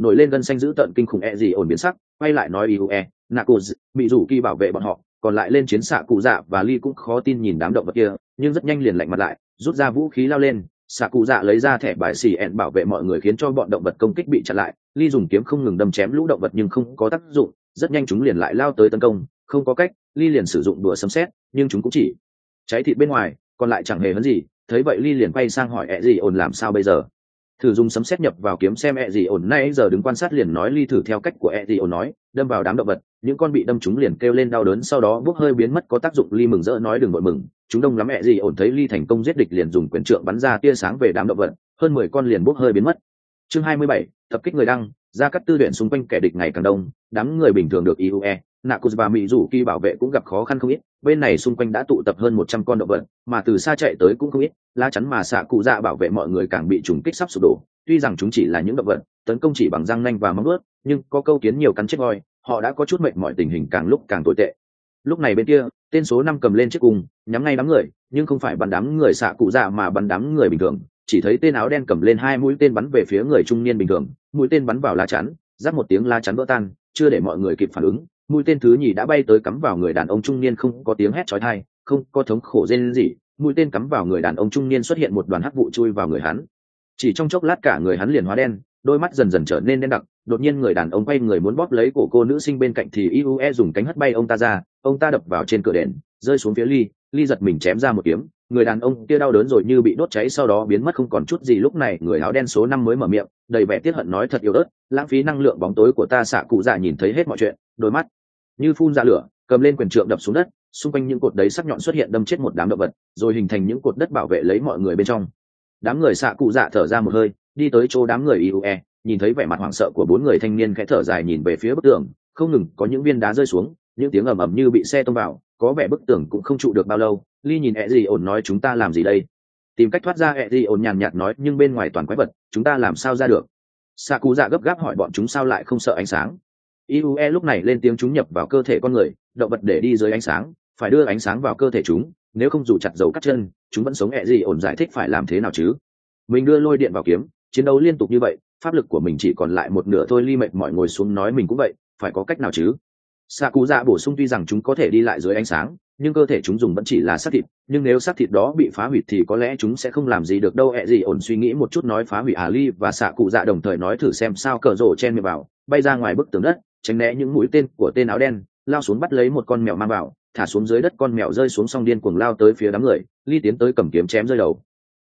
nổi lên gân xanh dữ tợn kinh khủng gì ổn biến sắc, quay lại nói Iue, Knuckles, bị rủ kỳ bảo vệ bọn họ, còn lại lên chiến xạ cụ dạ và Lee cũng khó tin nhìn đám động vật kia, nhưng rất nhanh liền lạnh mặt lại, rút ra vũ khí lao lên, xạ cụ dạ lấy ra thẻ bài xì ẹn bảo vệ mọi người khiến cho bọn động vật công kích bị chặn lại. Lee dùng kiếm không ngừng đâm chém lũ động vật nhưng không có tác dụng, rất nhanh chúng liền lại lao tới tấn công, không có cách, Lee liền sử dụng đùa sấm sét, nhưng chúng cũng chỉ cháy thịt bên ngoài, còn lại chẳng hề hấn gì. Thấy vậy Lee liền quay sang hỏi gì ổn làm sao bây giờ. Thử dùng sấm sét nhập vào kiếm xem gì ổn nay giờ đứng quan sát liền nói Lee thử theo cách của gì ổn nói, đâm vào đám động vật, những con bị đâm chúng liền kêu lên đau đớn, sau đó bốc hơi biến mất có tác dụng. Lee mừng rỡ nói đừng vội mừng, chúng đông lắm. Gì ổn thấy Lee thành công giết địch liền dùng quyền trượng bắn ra tia sáng về đám động vật, hơn 10 con liền bốc hơi biến mất. Chương 27, tập kích người đăng, ra cắt tư luyện xung quanh kẻ địch ngày càng đông, đám người bình thường được Iue, Knuckles và Mỹ Rủ Kỳ bảo vệ cũng gặp khó khăn không ít. Bên này xung quanh đã tụ tập hơn 100 con động vật, mà từ xa chạy tới cũng không ít, lá chắn mà xạ cụ dạ bảo vệ mọi người càng bị trùng kích sắp sụp đổ. Tuy rằng chúng chỉ là những động vật, tấn công chỉ bằng răng nanh và móng vuốt, nhưng có câu kiến nhiều cắn chết voi, họ đã có chút mệt mỏi, tình hình càng lúc càng tồi tệ. Lúc này bên kia, tên số 5 cầm lên chiếc cung, nhắm ngay đám người, nhưng không phải bắn đám người xạ cụ dạ mà bắn đám người bình thường. Chỉ thấy tên áo đen cầm lên 2 mũi tên bắn về phía người trung niên bình thường, mũi tên bắn vào lá chắn, rắc một tiếng lá chắn vỡ tan, chưa để mọi người kịp phản ứng, mũi tên thứ nhì đã bay tới cắm vào người đàn ông trung niên, không có tiếng hét chói tai, không có thống khổ rên rỉ, mũi tên cắm vào người đàn ông trung niên xuất hiện một đoàn hắc vụ chui vào người hắn. Chỉ trong chốc lát cả người hắn liền hóa đen, đôi mắt dần dần trở nên đen đặc. Đột nhiên người đàn ông quay người muốn bóp lấy cổ cô nữ sinh bên cạnh thì Iue dùng cánh hất bay ông ta ra, ông ta đập vào trên cửa đèn, rơi xuống phía Lee giật mình chém ra một kiếm, người đàn ông kia đau đớn rồi như bị đốt cháy, sau đó biến mất không còn chút gì. Lúc này người áo đen số 5 mới mở miệng, đầy vẻ tiếc hận nói thật yếu ớt, lãng phí năng lượng bóng tối của ta. Xạ cụ dạ nhìn thấy hết mọi chuyện, đôi mắt như phun ra lửa, cầm lên quyền trượng đập xuống đất, xung quanh những cột đáy sắc nhọn xuất hiện đâm chết một đám động vật, rồi hình thành những cột đất bảo vệ lấy mọi người bên trong. Đám người xạ cụ dạ thở ra một hơi, đi tới chỗ đám người Iue, nhìn thấy vẻ mặt hoảng sợ của 4 người thanh niên khẽ thở dài nhìn về phía bức tường, không ngừng có những viên đá rơi xuống, những tiếng ầm ầm như bị xe tông vào, có vẻ bức tường cũng không trụ được bao lâu. Lee nhìn gì ổn nói chúng ta làm gì đây? Tìm cách thoát ra. gì ổn nhàn nhạt nói nhưng bên ngoài toàn quái vật, chúng ta làm sao ra được? Xạ cụ dạ gấp gáp hỏi bọn chúng sao lại không sợ ánh sáng? Iue lúc này lên tiếng chúng nhập vào cơ thể con người, động vật để đi dưới ánh sáng, phải đưa ánh sáng vào cơ thể chúng, nếu không dù chặt dầu cắt chân, chúng vẫn sống. gì ổn giải thích phải làm thế nào chứ? Mình đưa lôi điện vào kiếm, chiến đấu liên tục như vậy, pháp lực của mình chỉ còn lại một nửa thôi. Lee mệt mỏi ngồi xuống nói mình cũng vậy, phải có cách nào chứ? Xạ cụ dạ bổ sung tuy rằng chúng có thể đi lại dưới ánh sáng, nhưng cơ thể chúng dùng vẫn chỉ là xác thịt, nhưng nếu xác thịt đó bị phá hủy thì có lẽ chúng sẽ không làm gì được đâu. Gì ổn suy nghĩ một chút nói phá hủy Lee và xạ cụ dạ đồng thời nói thử xem sao. Cờ rổ chen miệng vào, bay ra ngoài bức tường đất, tránh né những mũi tên của tên áo đen, lao xuống bắt lấy một con mèo mang vào, thả xuống dưới đất. Con mèo rơi xuống xong điên cuồng lao tới phía đám người. Lee tiến tới cầm kiếm chém rơi đầu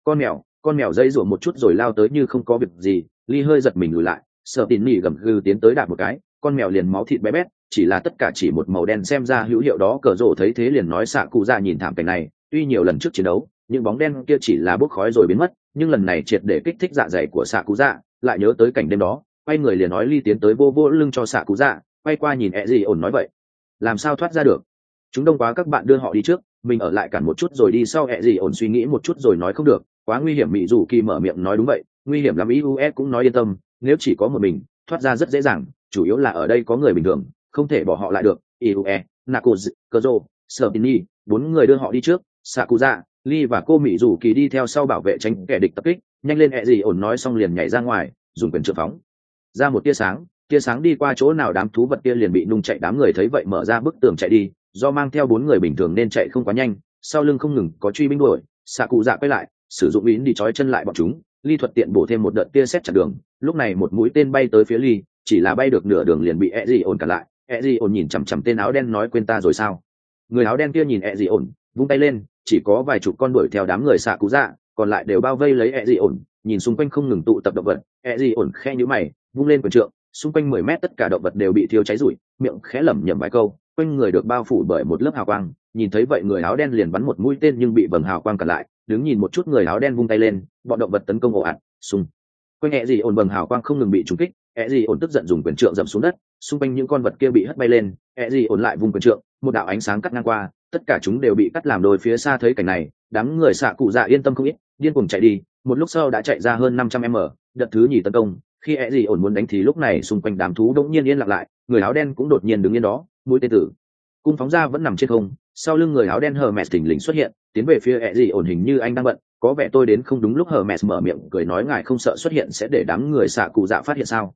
con mèo dây rủa một chút rồi lao tới như không có việc gì. Lee hơi giật mình lùi lại, sợ tín nỉ gầm gừ tiến tới đạp một cái, con mèo liền máu thịt bé bét, chỉ là tất cả chỉ một màu đen xem ra hữu hiệu đó. Cờ rổ thấy thế liền nói xạ cụ dạ nhìn thảm cảnh này, tuy nhiều lần trước chiến đấu những bóng đen kia chỉ là bốc khói rồi biến mất, nhưng lần này triệt để kích thích dạ dày của xạ cụ dạ, lại nhớ tới cảnh đêm đó, quay người liền nói. Lee tiến tới vô vô lưng cho xạ cụ dạ, quay qua nhìn gì ổn nói vậy làm sao thoát ra được? Chúng đông quá, các bạn đưa họ đi trước, mình ở lại cản một chút rồi đi sau. gì ổn suy nghĩ một chút rồi nói không được, quá nguy hiểm. Mỹ dù kỳ mở miệng nói đúng vậy, nguy hiểm lắm. Iue cũng nói yên tâm, nếu chỉ có một mình thoát ra rất dễ dàng, chủ yếu là ở đây có người bình thường, không thể bỏ họ lại được. Iue, Knuckles, Kuro, Sabini, 4 người đưa họ đi trước, Sakuza, Lee và cô Mỹ dù kỳ đi theo sau bảo vệ tránh kẻ địch tập kích. Nhanh lên. gì ổn nói xong liền nhảy ra ngoài, dùng quyền trượng phóng ra một tia sáng đi qua chỗ nào đám thú vật kia liền bị nung chạy. Đám người thấy vậy mở ra bức tường chạy đi, do mang theo 4 người bình thường nên chạy không quá nhanh, sau lưng không ngừng có truy binh đuổi. Xạ cụ dạ quay lại, sử dụng yến đi trói chân lại bọn chúng. Lee thuận tiện bổ thêm một đợt tia sét chặn đường. Lúc này một mũi tên bay tới phía Lee, chỉ là bay được nửa đường liền bị gì ổn cản lại. gì ổn nhìn chằm chằm tên áo đen nói quên ta rồi sao? Người áo đen kia nhìn gì ổn, vung tay lên, chỉ có vài chục con đuổi theo đám người xạ cụ dạ, còn lại đều bao vây lấy gì ổn. Nhìn xung quanh không ngừng tụ tập động vật, gì ổn khe nhíu mày, vung lên quyền trượng, xung quanh 10 mét tất cả động vật đều bị thiêu cháy rụi, miệng khẽ lẩm nhẩm vài câu, quanh người được bao phủ bởi một lớp hào quang. Nhìn thấy vậy người áo đen liền bắn một mũi tên nhưng bị vầng hào quang cản lại. Đứng nhìn một chút người áo đen vung tay lên, bọn động vật tấn công ồ ạt, xung quanh gì ổn vầng hào quang không ngừng bị trúng kích. gì ổn tức giận dùng quyền trượng dậm xuống đất, xung quanh những con vật kia bị hất bay lên. gì ổn lại vùng quyền trượng, một đạo ánh sáng cắt ngang qua, tất cả chúng đều bị cắt làm đôi. Phía xa thấy cảnh này, đám người xạ cụ dạ yên tâm không ít, điên cuồng chạy đi. Một lúc sau đã chạy ra hơn 500m. Đợt thứ nhì tấn công, khi gì ổn muốn đánh thì lúc này xung quanh đám thú đột nhiên yên lặng lại, người áo đen cũng đột nhiên đứng yên đó, mũi tên tử cung phóng ra vẫn nằm trên không. Sau lưng người áo đen Hermes thình lình xuất hiện, tiến về phía gì ổn. Hình như anh đang bận, có vẻ tôi đến không đúng lúc. Hermes mở miệng cười nói ngài không sợ xuất hiện sẽ để đám người xạ cụ dạ phát hiện sao?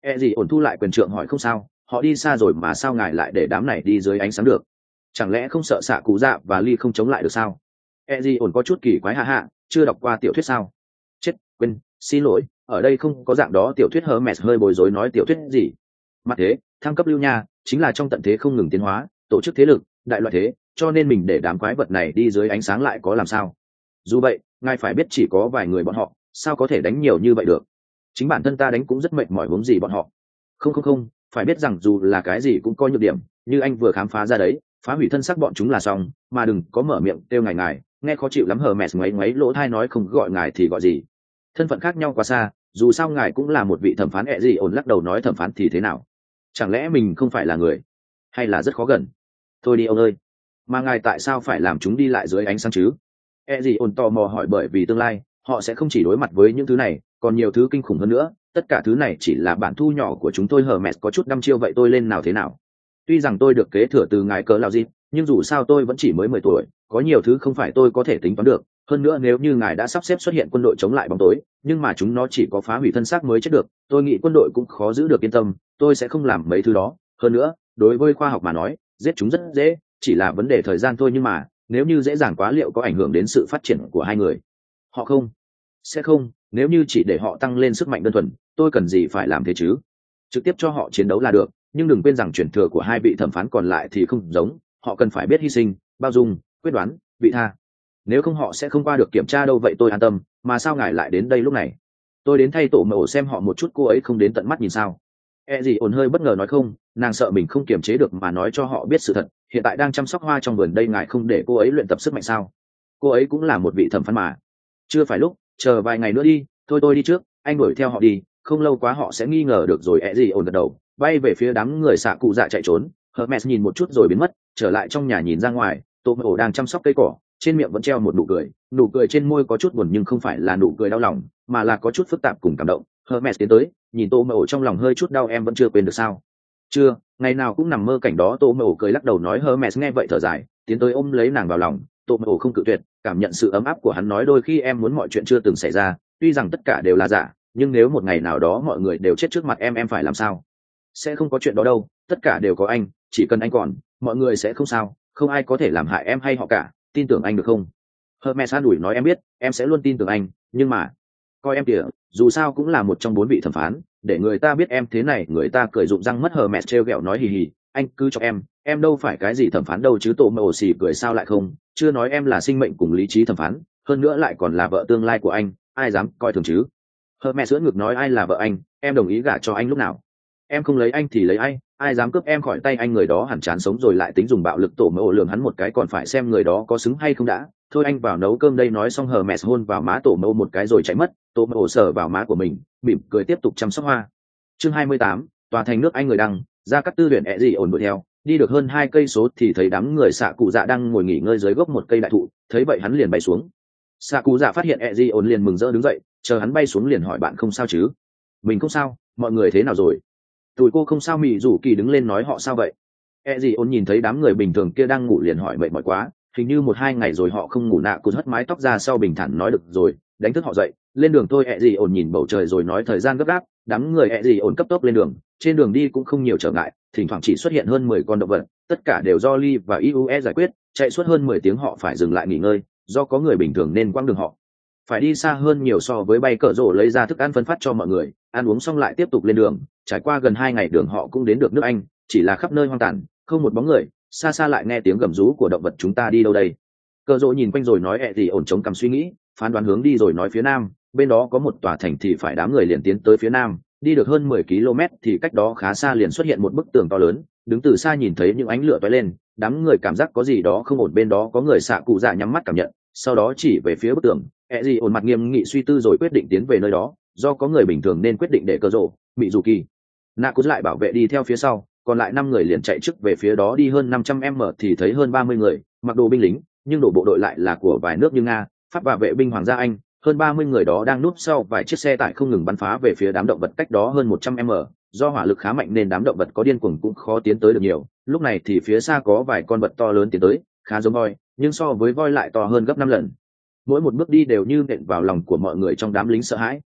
E gì ổn thu lại quyền trượng hỏi không sao, họ đi xa rồi mà sao ngài lại để đám này đi dưới ánh sáng được? Chẳng lẽ không sợ xạ cụ dạ và ly không chống lại được sao? E gì ổn có chút kỳ quái, hạ chưa đọc qua tiểu thuyết sao? Chết, quên, xin lỗi, ở đây không có dạng đó. Tiểu thuyết Hermes hơi bối rối nói tiểu thuyết gì? Mặt thế, thăng cấp lưu nha, chính là trong tận thế không ngừng tiến hóa, tổ chức thế lực, đại loại thế, cho nên mình để đám quái vật này đi dưới ánh sáng lại có làm sao? Dù vậy, ngài phải biết chỉ có vài người bọn họ, sao có thể đánh nhiều như vậy được? Chính bản thân ta đánh cũng rất mệt mỏi huống gì bọn họ. Không, phải biết rằng dù là cái gì cũng có nhược điểm, như anh vừa khám phá ra đấy, phá hủy thân xác bọn chúng là xong, mà đừng có mở miệng kêu ngài, nghe khó chịu lắm. Hermes ngoáy ngoáy lỗ tai nói không gọi ngài thì gọi gì? Thân phận khác nhau quá xa, dù sao ngài cũng là một vị thẩm phán. E gì ổn lắc đầu nói thẩm phán thì thế nào? Chẳng lẽ mình không phải là người, hay là rất khó gần? Thôi đi ông ơi, mà ngài tại sao phải làm chúng đi lại dưới ánh sáng chứ? E gì ổn tò mò hỏi bởi vì tương lai họ sẽ không chỉ đối mặt với những thứ này, còn nhiều thứ kinh khủng hơn nữa. Tất cả thứ này chỉ là bản thu nhỏ của chúng tôi. Hermes có chút đăm chiêu vậy tôi lên nào thế nào? Tuy rằng tôi được kế thừa từ ngài cờ lao dịp, nhưng dù sao tôi vẫn chỉ mới 10 tuổi, có nhiều thứ không phải tôi có thể tính toán được. Hơn nữa nếu như ngài đã sắp xếp xuất hiện quân đội chống lại bóng tối, nhưng mà chúng nó chỉ có phá hủy thân xác mới chết được, tôi nghĩ quân đội cũng khó giữ được yên tâm. Tôi sẽ không làm mấy thứ đó. Hơn nữa, đối với khoa học mà nói, giết chúng rất dễ, chỉ là vấn đề thời gian thôi. Nhưng mà nếu như dễ dàng quá liệu có ảnh hưởng đến sự phát triển của hai người? Họ sẽ không. Nếu như chỉ để họ tăng lên sức mạnh đơn thuần, tôi cần gì phải làm thế chứ? Trực tiếp cho họ chiến đấu là được, nhưng đừng quên rằng chuyển thừa của hai vị thẩm phán còn lại thì không giống. Họ cần phải biết hy sinh, bao dung, quyết đoán, vị tha. Nếu không họ sẽ không qua được kiểm tra đâu. Vậy tôi an tâm. Mà sao ngài lại đến đây lúc này? Tôi đến thay tổ mẫu xem họ một chút. Cô ấy không đến tận mắt nhìn sao? E gì ổn hơi bất ngờ nói không, nàng sợ mình không kiềm chế được mà nói cho họ biết sự thật. Hiện tại đang chăm sóc hoa trong vườn đây, ngài không để cô ấy luyện tập sức mạnh sao? Cô ấy cũng là một vị thẩm phán mà. Chưa phải lúc, chờ vài ngày nữa đi. Thôi tôi đi trước, anh đuổi theo họ đi, không lâu quá họ sẽ nghi ngờ được rồi. E gì ổn gật đầu, bay về phía đám người xạ cụ dạ chạy trốn. Hermes nhìn một chút rồi biến mất, trở lại trong nhà nhìn ra ngoài. Tô Mộ đang chăm sóc cây cỏ, trên miệng vẫn treo một nụ cười trên môi có chút buồn nhưng không phải là nụ cười đau lòng, mà là có chút phức tạp cùng cảm động. Hermes tiến tới, nhìn Tô Mộ trong lòng hơi chút đau. Em vẫn chưa quên được sao? Chưa, ngày nào cũng nằm mơ cảnh đó. Tô Mộ cười lắc đầu nói. Hermes nghe vậy thở dài, tiến tới ôm lấy nàng vào lòng. Tô Mộ không cự tuyệt, cảm nhận sự ấm áp của hắn, nói đôi khi em muốn mọi chuyện chưa từng xảy ra, tuy rằng tất cả đều là giả, nhưng nếu một ngày nào đó mọi người đều chết trước mặt em phải làm sao? Sẽ không có chuyện đó đâu, tất cả đều có anh, chỉ cần anh còn, mọi người sẽ không sao, không ai có thể làm hại em hay họ cả, tin tưởng anh được không? Hermes an ủi nói em biết, em sẽ luôn tin tưởng anh, nhưng mà coi em kìa, dù sao cũng là một trong 4 vị thẩm phán, để người ta biết em thế này người ta cười rụng răng mất. Hermes trêu ghẹo nói hì hì, anh cứ cho em đâu phải cái gì thẩm phán đâu chứ. Tổ Mộ xì cười sao lại không, chưa nói em là sinh mệnh cùng lý trí thẩm phán, hơn nữa lại còn là vợ tương lai của anh, ai dám coi thường chứ? Hermes ưỡn ngực nói ai là vợ anh, em đồng ý gả cho anh lúc nào? Em không lấy anh thì lấy ai dám cướp em khỏi tay anh? Người đó hẳn chán sống rồi lại tính dùng bạo lực. Tổ Mộ lườm hắn một cái, còn phải xem người đó có xứng hay không đã. Thôi anh vào nấu cơm đây. Nói xong Hermes hôn vào má Tổ Mộ một cái rồi chạy mất. Tổ Mộ sờ vào má của mình, mỉm cười tiếp tục chăm sóc hoa. Chương 28, tòa thành nước Anh người đăng. Ra Cát Tư Huyền ẹ gì ổn đuổi theo, đi được hơn 2 cây số thì thấy đám người xạ cụ dạ đang ngồi nghỉ ngơi dưới gốc một cây đại thụ. Thấy vậy hắn liền bay xuống. Xạ cụ dạ phát hiện ẹ gì ổn liền mừng rỡ đứng dậy, chờ hắn bay xuống liền hỏi bạn không sao chứ? Mình không sao, mọi người thế nào rồi? Tụi cô không sao. Mị rủ kỳ đứng lên nói họ sao vậy? E gì ôn nhìn thấy đám người bình thường kia đang ngủ liền hỏi mệt mỏi quá, hình như 1-2 ngày rồi họ không ngủ. Nạ cô hất mái tóc ra sau bình thản nói được rồi, đánh thức họ dậy, lên đường thôi. E gì ôn nhìn bầu trời rồi nói thời gian gấp gáp, đám người E gì ôn cấp tốc lên đường. Trên đường đi cũng không nhiều trở ngại, thỉnh thoảng chỉ xuất hiện hơn 10 con động vật, tất cả đều do Ly và IUE giải quyết. Chạy suốt hơn 10 tiếng họ phải dừng lại nghỉ ngơi, do có người bình thường nên quãng đường họ phải đi xa hơn nhiều so với bay cỡ rổ. Lấy ra thức ăn phân phát cho mọi người, ăn uống xong lại tiếp tục lên đường. Trải qua gần 2 ngày đường họ cũng đến được nước Anh, chỉ là khắp nơi hoang tàn, không một bóng người. Xa xa lại nghe tiếng gầm rú của động vật. Chúng ta đi đâu đây? Cỡ rổ nhìn quanh rồi nói ẹ gì ổn chống cằm suy nghĩ, phán đoán hướng đi rồi nói phía nam, bên đó có một tòa thành thì phải. Đám người liền tiến tới phía nam, đi được hơn 10 km thì cách đó khá xa liền xuất hiện một bức tường to lớn. Đứng từ xa nhìn thấy những ánh lửa tóe lên, đám người cảm giác có gì đó không ổn. Bên đó có người xạ cụ dạ nhắm mắt cảm nhận, sau đó chỉ về phía bức tường. ẹ gì ổn mặt nghiêm nghị suy tư rồi quyết định tiến về nơi đó. Do có người bình thường nên quyết định để cờ rổ, Mị dù kỳ, nạ cút lại bảo vệ đi theo phía sau, còn lại 5 người liền chạy trước về phía đó. Đi hơn 500m thì thấy hơn 30 người mặc đồ binh lính, nhưng đồ bộ đội lại là của vài nước như Nga, Pháp và vệ binh Hoàng gia Anh. Hơn 30 người đó đang núp sau vài chiếc xe tải không ngừng bắn phá về phía đám động vật cách đó hơn 100m. Do hỏa lực khá mạnh nên đám động vật có điên cuồng cũng khó tiến tới được nhiều. Lúc này thì phía xa có vài con vật to lớn tiến tới, khá giống voi, nhưng so với voi lại to hơn gấp 5 lần. Mỗi một bước đi đều như nện vào lòng của mọi người trong đám lính sợ hãi.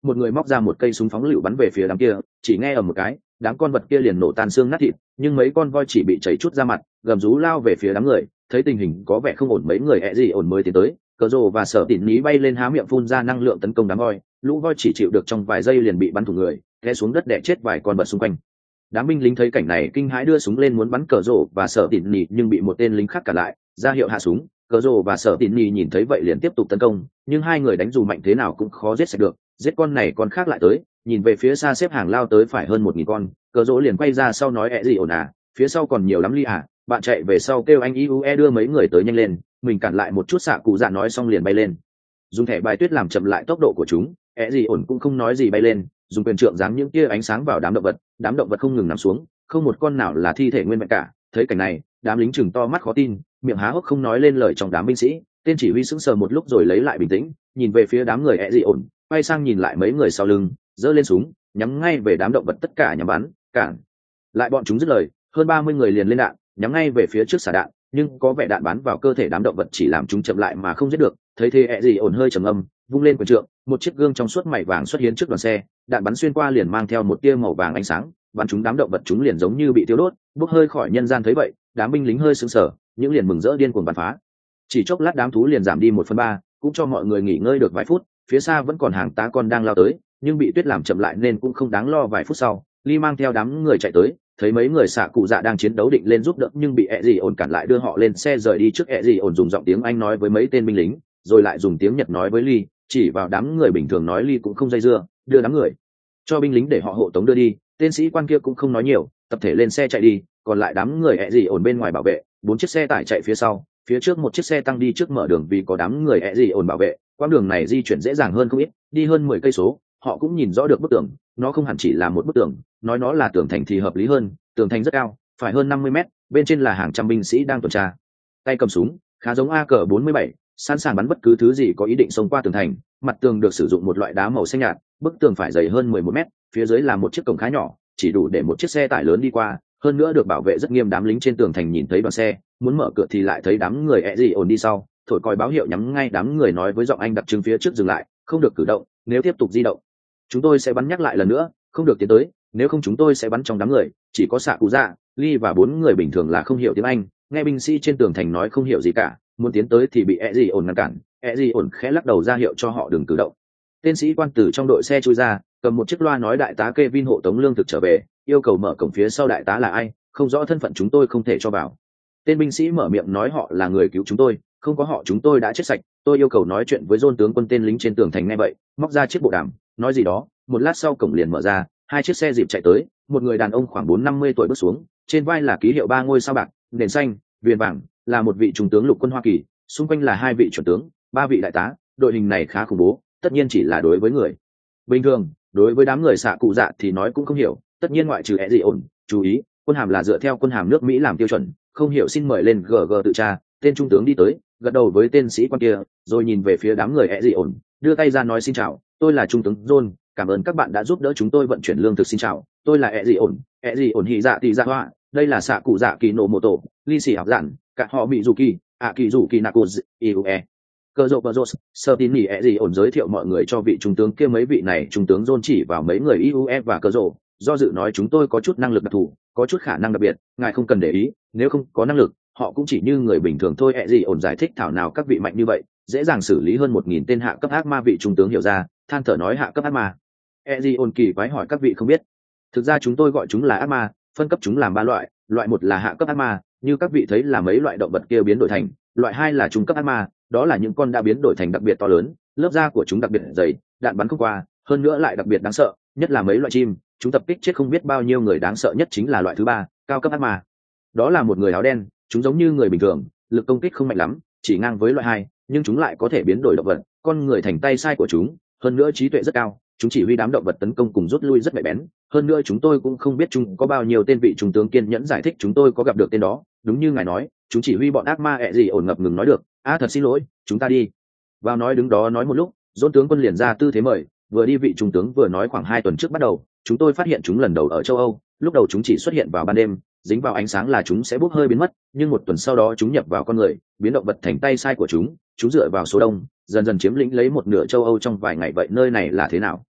một người móc ra một cây súng phóng lựu bắn về phía đám kia, chỉ nghe ở một cái, đám con vật kia liền nổ tan xương nát thịt, nhưng mấy con voi chỉ bị chảy chút ra mặt, gầm rú lao về phía đám người. Thấy tình hình có vẻ không ổn, mấy người ẹ gì ổn mới tiến tới, cờ rồ và sở tỉn ní bay lên há miệng phun ra năng lượng tấn công đám voi. Lũ voi chỉ chịu được trong vài giây liền bị bắn thủng người, té xuống đất đè chết vài con vật xung quanh. Đám binh lính thấy cảnh này kinh hãi đưa súng lên muốn bắn cờ rồ và sở tỉn ní, nhưng bị một tên lính khác cản lại, ra hiệu hạ súng. Cờ rồ và sở tỉn ní nhìn thấy vậy liền tiếp tục tấn công, nhưng hai người đánh dù mạnh thế nào cũng khó giết sạch được. Giết con này con khác lại tới, nhìn về phía xa xếp hàng lao tới phải hơn 1000 con, cờ rồ liền quay ra sau nói ẹ gì ổn à, phía sau còn nhiều lắm ly à. Bạn chạy về sau kêu anh Iue đưa mấy người tới nhanh lên, mình cản lại một chút. Xạ cụ dạ nói xong liền bay lên, dùng thẻ bài tuyết làm chậm lại tốc độ của chúng. ẹ gì ổn cũng không nói gì bay lên, dùng quyền trượng giáng những tia ánh sáng vào đám động vật không ngừng nằm xuống, không một con nào là thi thể nguyên vẹn cả. Thấy cảnh này đám lính chừng to mắt khó tin, miệng há hốc không nói lên lời. Trong đám binh sĩ, tên chỉ huy sững sờ một lúc rồi lấy lại bình tĩnh, nhìn về phía đám người ẹ gì ổn, quay sang nhìn lại mấy người sau lưng, giơ lên súng nhắm ngay về đám động vật, tất cả nhắm bắn cản lại bọn chúng. Dứt lời hơn 30 người liền lên đạn nhắm ngay về phía trước xả đạn, nhưng có vẻ đạn bắn vào cơ thể đám động vật chỉ làm chúng chậm lại mà không giết được. Thấy thế ẹ gì ổn hơi trầm âm, vung lên quyền trượng, một chiếc gương trong suốt mảy vàng xuất hiện trước đoàn xe, đạn bắn xuyên qua liền mang theo một tia màu vàng ánh sáng, bắn chúng đám động vật, chúng liền giống như bị tiêu đốt, bốc hơi khỏi nhân gian. Thấy vậy đám binh lính hơi sững sờ, những liền mừng rỡ điên cuồng bắn phá. Chỉ chốc lát đám thú liền giảm đi 1/3, cũng cho mọi người nghỉ ngơi được vài phút. Phía xa vẫn còn hàng tá con đang lao tới, nhưng bị tuyết làm chậm lại nên cũng không đáng lo. Vài phút sau Lee mang theo đám người chạy tới, thấy mấy người xạ cụ dạ đang chiến đấu định lên giúp đỡ nhưng bị ẹ gì ổn cản lại, đưa họ lên xe rời đi trước. ẹ gì ổn dùng giọng tiếng Anh nói với mấy tên binh lính, rồi lại dùng tiếng Nhật nói với Lee, chỉ vào đám người bình thường nói Lee cũng không dây dưa, đưa đám người cho binh lính để họ hộ tống đưa đi. Tên sĩ quan kia cũng không nói nhiều, tập thể lên xe chạy đi, còn lại đám người ẹ gì ổn bên ngoài bảo vệ. 4 chiếc xe tải chạy phía sau, phía trước một chiếc xe tăng đi trước mở đường, vì có đám người ẹ gì ổn bảo vệ, quãng đường này di chuyển dễ dàng hơn không ít, đi hơn 10 cây số. Họ cũng nhìn rõ được bức tường, nó không hẳn chỉ là một bức tường, nói nó là tường thành thì hợp lý hơn. Tường thành rất cao, phải hơn 50 mét, bên trên là hàng trăm binh sĩ đang tuần tra, tay cầm súng, khá giống AK-47, sẵn sàng bắn bất cứ thứ gì có ý định xông qua tường thành. Mặt tường được sử dụng một loại đá màu xanh nhạt, bức tường phải dày hơn 11 mét, phía dưới là một chiếc cổng khá nhỏ, chỉ đủ để một chiếc xe tải lớn đi qua, hơn nữa được bảo vệ rất nghiêm. Đám lính trên tường thành nhìn thấy đoàn xe muốn mở cửa thì lại thấy đám người ẹ gì ổn đi sau, thổi còi báo hiệu nhắm ngay đám người, nói với giọng Anh đặc trưng phía trước dừng lại, không được cử động, nếu tiếp tục di động chúng tôi sẽ bắn. Nhắc lại lần nữa, không được tiến tới, nếu không chúng tôi sẽ bắn trong đám người. Chỉ có xạ cụ dạ, Lee và 4 người bình thường là không hiểu tiếng Anh, nghe binh sĩ trên tường thành nói không hiểu gì cả, muốn tiến tới thì bị ẹ gì ổn ngăn cản. ẹ gì ổn khẽ lắc đầu ra hiệu cho họ đừng cử động. Tên sĩ quan từ trong đội xe chui ra, cầm một chiếc loa nói đại tá Kevin hộ tống lương thực trở về, yêu cầu mở cổng phía sau. đại tá là ai? Không rõ thân phận, chúng tôi không thể cho vào. Tên binh sĩ mở miệng nói họ là người cứu chúng tôi, không có họ chúng tôi đã chết sạch. Tôi yêu cầu nói chuyện với John tướng quân. Tên lính trên tường thành nghe vậy móc ra chiếc bộ đàm nói gì đó, một lát sau cổng liền mở ra, 2 chiếc xe dịp chạy tới, một người đàn ông khoảng 40-50 tuổi bước xuống, trên vai là ký hiệu 3 ngôi sao bạc, nền xanh, viền vàng, là một vị trung tướng lục quân Hoa Kỳ, xung quanh là 2 vị chuẩn tướng, 3 vị đại tá. Đội hình này khá khủng bố, tất nhiên chỉ là đối với người bình thường, đối với đám người xạ cụ dạ thì nói cũng không hiểu, tất nhiên ngoại trừ ẹ gì ổn. Chú ý, quân hàm là dựa theo quân hàm nước Mỹ làm tiêu chuẩn, không hiểu xin mời lên GG tự tra. Tên trung tướng đi tới, gật đầu với tên sĩ quan kia, rồi nhìn về phía đám người ẹ gì ổn, đưa tay ra nói xin chào, tôi là trung tướng John, cảm ơn các bạn đã giúp đỡ chúng tôi vận chuyển lương thực. Xin chào, tôi là ẹ gì ổn hỉ dạ tỷ dạ hoa, đây là xạ cụ dạ kỳ nổ mô tổ, ly sĩ học giản, cả họ bị dù kỳ, kỳ dù kỳ nako iue cơ rộ sơ tin nhỉ. ẹ gì ổn giới thiệu mọi người cho vị trung tướng kia. Mấy vị này trung tướng John chỉ vào mấy người iue và cơ rộ, do dự nói chúng tôi có chút năng lực đặc thù, có chút khả năng đặc biệt, ngài không cần để ý, nếu không có năng lực họ cũng chỉ như người bình thường thôi. ẹ gì ổn giải thích thảo nào các vị mạnh như vậy, dễ dàng xử lý hơn 1000 tên hạ cấp ác ma. Vị trung tướng hiểu ra, than thở nói hạ cấp ác ma. ẹ gì ổn kỳ quái hỏi các vị không biết, thực ra chúng tôi gọi chúng là ác ma, phân cấp chúng làm 3 loại. Loại 1 là hạ cấp ác ma, như các vị thấy là mấy loại động vật kia biến đổi thành. Loại 2 là trung cấp ác ma, đó là những con đã biến đổi thành đặc biệt to lớn, lớp da của chúng đặc biệt dày, đạn bắn không qua, hơn nữa lại đặc biệt đáng sợ, nhất là mấy loại chim, chúng tập kích chết không biết bao nhiêu người. Đáng sợ nhất chính là loại thứ 3, cao cấp ác ma, đó là một người áo đen, chúng giống như người bình thường, lực công kích không mạnh lắm, chỉ ngang với loại 2, nhưng chúng lại có thể biến đổi động vật, con người thành tay sai của chúng, hơn nữa trí tuệ rất cao, chúng chỉ huy đám động vật tấn công cùng rút lui rất nhạy bén. Hơn nữa chúng tôi cũng không biết chúng có bao nhiêu tên. Vị trung tướng kiên nhẫn giải thích chúng tôi có gặp được tên đó, đúng như ngài nói, chúng chỉ huy bọn ác ma. ẹ gì ổn ngập ngừng nói được, thật xin lỗi, chúng ta đi vào. Nói đứng đó nói một lúc, Dôn tướng quân liền ra tư thế mời, vừa đi vị trung tướng vừa nói khoảng 2 tuần trước bắt đầu, chúng tôi phát hiện chúng lần đầu ở châu Âu, lúc đầu chúng chỉ xuất hiện vào ban đêm, dính vào ánh sáng là chúng sẽ bốc hơi biến mất, nhưng 1 tuần sau đó chúng nhập vào con người, biến động vật thành tay sai của chúng dựa vào số đông, dần dần chiếm lĩnh lấy 1/2 châu Âu trong vài ngày. Vậy nơi này là thế nào?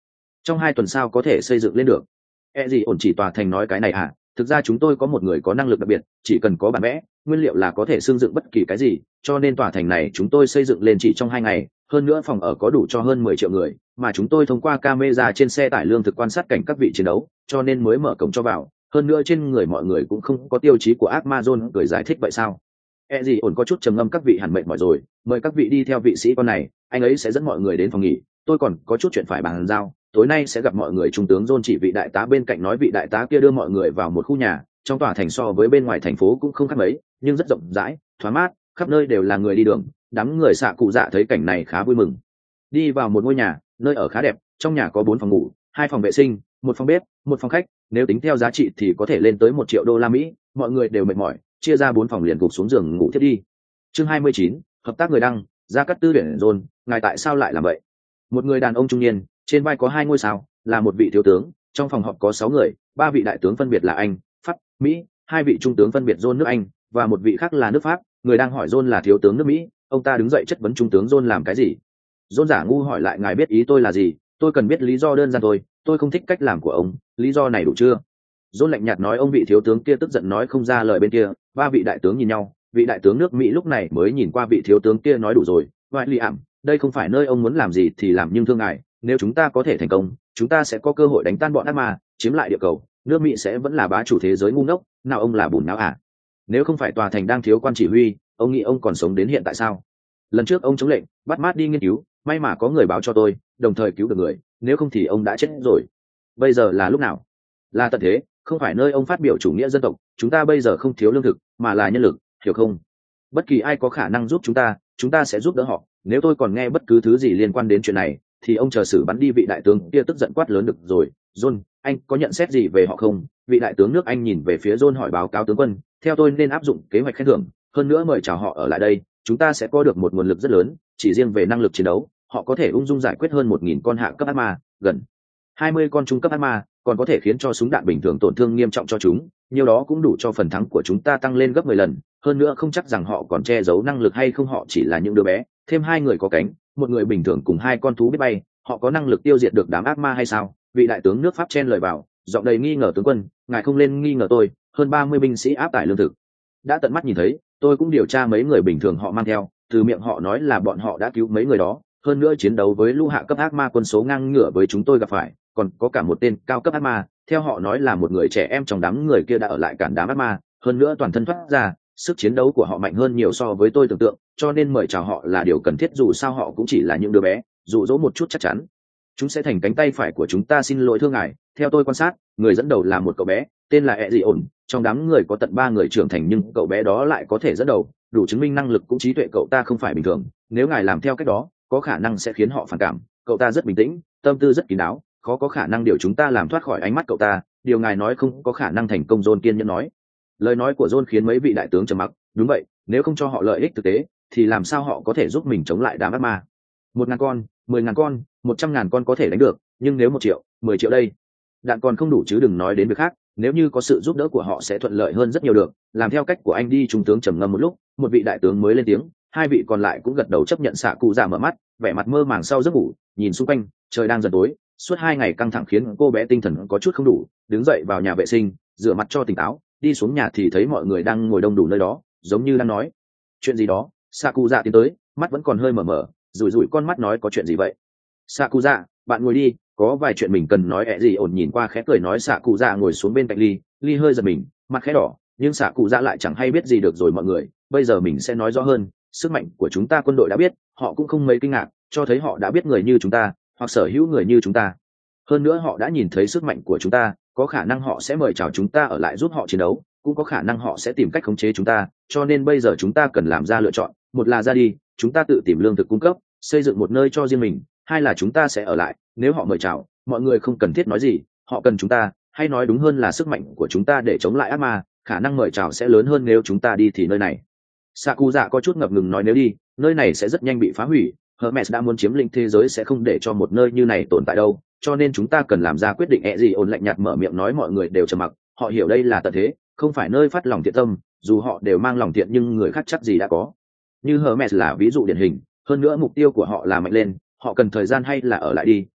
Trong 2 tuần sao có thể xây dựng lên được? Gì ổn chỉ tòa thành nói cái này à? Thực ra chúng tôi có một người có năng lực đặc biệt, chỉ cần có bản vẽ nguyên liệu là có thể xây dựng bất kỳ cái gì, cho nên tòa thành này chúng tôi xây dựng lên chỉ trong 2 ngày. Hơn nữa phòng ở có đủ cho hơn 10 triệu người, mà chúng tôi thông qua camera trên xe tải lương thực quan sát cảnh các vị chiến đấu, cho nên mới mở cổng cho vào. Hơn nữa trên người mọi người cũng không có tiêu chí của Amazon. Cười giải thích vậy sao? Gì ổn có chút trầm ngâm. Các vị hẳn mệt mỏi rồi, mời các vị đi theo vị sĩ con này, anh ấy sẽ dẫn mọi người đến phòng nghỉ. Tôi còn có chút chuyện phải bàn giao, tối nay sẽ gặp mọi người. Trung tướng John chỉ vị đại tá bên cạnh nói. Vị đại tá kia đưa mọi người vào một khu nhà trong tòa thành, so với bên ngoài thành phố cũng không khác mấy, nhưng rất rộng rãi, thoáng mát, khắp nơi đều là người đi đường. Đám người xạ cụ dạ thấy cảnh này khá vui mừng. Đi vào một ngôi nhà, nơi ở khá đẹp. Trong nhà có 4 phòng ngủ, 2 phòng vệ sinh, 1 phòng bếp, 1 phòng khách. Nếu tính theo giá trị thì có thể lên tới 1 triệu đô la Mỹ. Mọi người đều mệt mỏi, chia ra 4 phòng liền gục xuống giường ngủ thiết đi. Chương 29, hợp tác người đăng. Gia Cát Tư Uyển John, ngài tại sao lại làm vậy? Một người đàn ông trung niên, trên vai có 2 ngôi sao, là một vị thiếu tướng. Trong phòng họp có 6 người, 3 vị đại tướng phân biệt là Anh, Pháp, Mỹ, 2 vị trung tướng phân biệt John nước Anh và một vị khác là nước Pháp. Người đang hỏi John là thiếu tướng nước Mỹ. Ông ta đứng dậy chất vấn trung tướng John làm cái gì. John giả ngu hỏi lại, ngài biết ý tôi là gì? Tôi cần biết lý do đơn giản thôi, tôi không thích cách làm của ông. Lý do này đủ chưa? John lạnh nhạt nói. Ông vị thiếu tướng kia tức giận nói không ra lời. Bên kia 3 vị đại tướng nhìn nhau. Vị đại tướng nước Mỹ lúc này mới nhìn qua vị thiếu tướng kia nói đủ rồi, vậy li ảm, đây không phải nơi ông muốn làm gì thì làm, nhưng thương ngài, nếu chúng ta có thể thành công, chúng ta sẽ có cơ hội đánh tan bọn ác ma, chiếm lại địa cầu, nước Mỹ sẽ vẫn là bá chủ thế giới. Ngu ngốc, nào ông là bùn não à? Nếu không phải tòa thành đang thiếu quan chỉ huy, ông nghĩ ông còn sống đến hiện tại sao? Lần trước ông chống lệnh bắt mát đi nghiên cứu, may mà có người báo cho tôi, đồng thời cứu được người, nếu không thì ông đã chết rồi. Bây giờ là lúc nào? Là tận thế, không phải nơi ông phát biểu chủ nghĩa dân tộc. Chúng ta bây giờ không thiếu lương thực, mà là nhân lực, hiểu không? Bất kỳ ai có khả năng giúp chúng ta sẽ giúp đỡ họ. Nếu tôi còn nghe bất cứ thứ gì liên quan đến chuyện này thì ông chờ xử bắn đi. Vị đại tướng kia tức giận quát lớn. Được rồi, John, anh có nhận xét gì về họ không? Vị đại tướng nước Anh nhìn về phía John hỏi. Báo cáo tướng quân, theo tôi nên áp dụng kế hoạch khen thưởng, hơn nữa mời chào họ ở lại đây. Chúng ta sẽ có được một nguồn lực rất lớn, chỉ riêng về năng lực chiến đấu họ có thể ung dung giải quyết hơn 1.000 con hạ cấp ác ma, gần 20 con trung cấp ác ma, còn có thể khiến cho súng đạn bình thường tổn thương nghiêm trọng cho chúng. Nhiều đó cũng đủ cho phần thắng của chúng ta tăng lên gấp 10 lần. Hơn nữa không chắc rằng họ còn che giấu năng lực hay không. Họ chỉ là những đứa bé, thêm 2 người có cánh, một người bình thường cùng 2 con thú biết bay. Họ có năng lực tiêu diệt được đám ác ma hay sao? Vị đại tướng nước Pháp chen lời vào, giọng đầy nghi ngờ. Tướng quân, ngài không lên nghi ngờ tôi. Hơn 30 binh sĩ áp tải lương thực đã tận mắt nhìn thấy, tôi cũng điều tra mấy người bình thường họ mang theo, từ miệng họ nói là bọn họ đã cứu mấy người đó. Hơn nữa chiến đấu với lũ hạ cấp ác ma quân số ngang ngửa với chúng tôi gặp phải, còn có cả một tên cao cấp ác ma, theo họ nói là một người trẻ em trong đám người kia đã ở lại cản đám ác ma. Hơn nữa toàn thân thoát ra, sức chiến đấu của họ mạnh hơn nhiều so với tôi tưởng tượng, cho nên mời chào họ là điều cần thiết. Dù sao họ cũng chỉ là những đứa bé, dụ dỗ một chút chắc chắn chúng sẽ thành cánh tay phải của chúng ta. Xin lỗi thưa ngài, theo tôi quan sát, người dẫn đầu là một cậu bé tên là Dị ổn. Trong đám người có tận 3 người trưởng thành, nhưng cậu bé đó lại có thể dẫn đầu, đủ chứng minh năng lực cũng trí tuệ cậu ta không phải bình thường. Nếu ngài làm theo cách đó, có khả năng sẽ khiến họ phản cảm. Cậu ta rất bình tĩnh, tâm tư rất kín đáo, khó có khả năng điều chúng ta làm thoát khỏi ánh mắt cậu ta. Điều ngài nói không có khả năng thành công. John kiên nhẫn nói. Lời nói của John khiến mấy vị đại tướng trầm mặc. Đúng vậy, nếu không cho họ lợi ích thực tế thì làm sao họ có thể giúp mình chống lại đám ác ma? 1.000 con, 10.000 con, 100.000 con có thể đánh được, nhưng nếu 1 triệu, 10 triệu đây, đạn còn không đủ, chứ đừng nói đến việc khác. Nếu như có sự giúp đỡ của họ sẽ thuận lợi hơn rất nhiều. Được, làm theo cách của anh đi. Trung tướng trầm ngâm một lúc, một vị đại tướng mới lên tiếng. 2 vị còn lại cũng gật đầu chấp nhận. Xạ cụ dạ mở mắt, vẻ mặt mơ màng sau giấc ngủ, nhìn xung quanh, trời đang dần tối. Suốt 2 ngày căng thẳng khiến cô bé tinh thần có chút không đủ, đứng dậy vào nhà vệ sinh, rửa mặt cho tỉnh táo. Đi xuống nhà thì thấy mọi người đang ngồi đông đủ nơi đó, giống như đang nói chuyện gì đó. Xạ cụ dạ tiến tới, mắt vẫn còn hơi mờ mờ, rủi rủi con mắt nói, có chuyện gì vậy? Xạ cụ dạ, bạn ngồi đi, có vài chuyện mình cần nói. Dị ổn nhìn qua khẽ cười nói. Xạ cụ dạ ngồi xuống bên cạnh ly hơi giật mình, mặt khẽ đỏ, nhưng xạ cụ dạ lại chẳng hay biết gì. Được rồi mọi người, bây giờ mình sẽ nói rõ hơn. Sức mạnh của chúng ta quân đội đã biết, họ cũng không mấy kinh ngạc, cho thấy họ đã biết người như chúng ta, hoặc sở hữu người như chúng ta. Hơn nữa họ đã nhìn thấy sức mạnh của chúng ta, có khả năng họ sẽ mời chào chúng ta ở lại giúp họ chiến đấu, cũng có khả năng họ sẽ tìm cách khống chế chúng ta. Cho nên bây giờ chúng ta cần làm ra lựa chọn. Một là ra đi, chúng ta tự tìm lương thực cung cấp, xây dựng một nơi cho riêng mình. 2 là chúng ta sẽ ở lại. Nếu họ mời chào, mọi người không cần thiết nói gì, họ cần chúng ta, hay nói đúng hơn là sức mạnh của chúng ta để chống lại ác ma. Khả năng mời chào sẽ lớn hơn nếu chúng ta đi thì nơi này. Xạ cụ dạ có chút ngập ngừng nói, nếu đi, nơi này sẽ rất nhanh bị phá hủy. Hermes đã muốn chiếm lĩnh thế giới, sẽ không để cho một nơi như này tồn tại đâu, cho nên chúng ta cần làm ra quyết định. Dị ổn lạnh nhạt mở miệng nói. Mọi người đều trầm mặc, họ hiểu đây là tận thế, không phải nơi phát lòng thiện tâm. Dù họ đều mang lòng thiện nhưng người khác chắc gì đã có. Như Hermes là ví dụ điển hình, hơn nữa mục tiêu của họ là mạnh lên, họ cần thời gian hay là ở lại đi.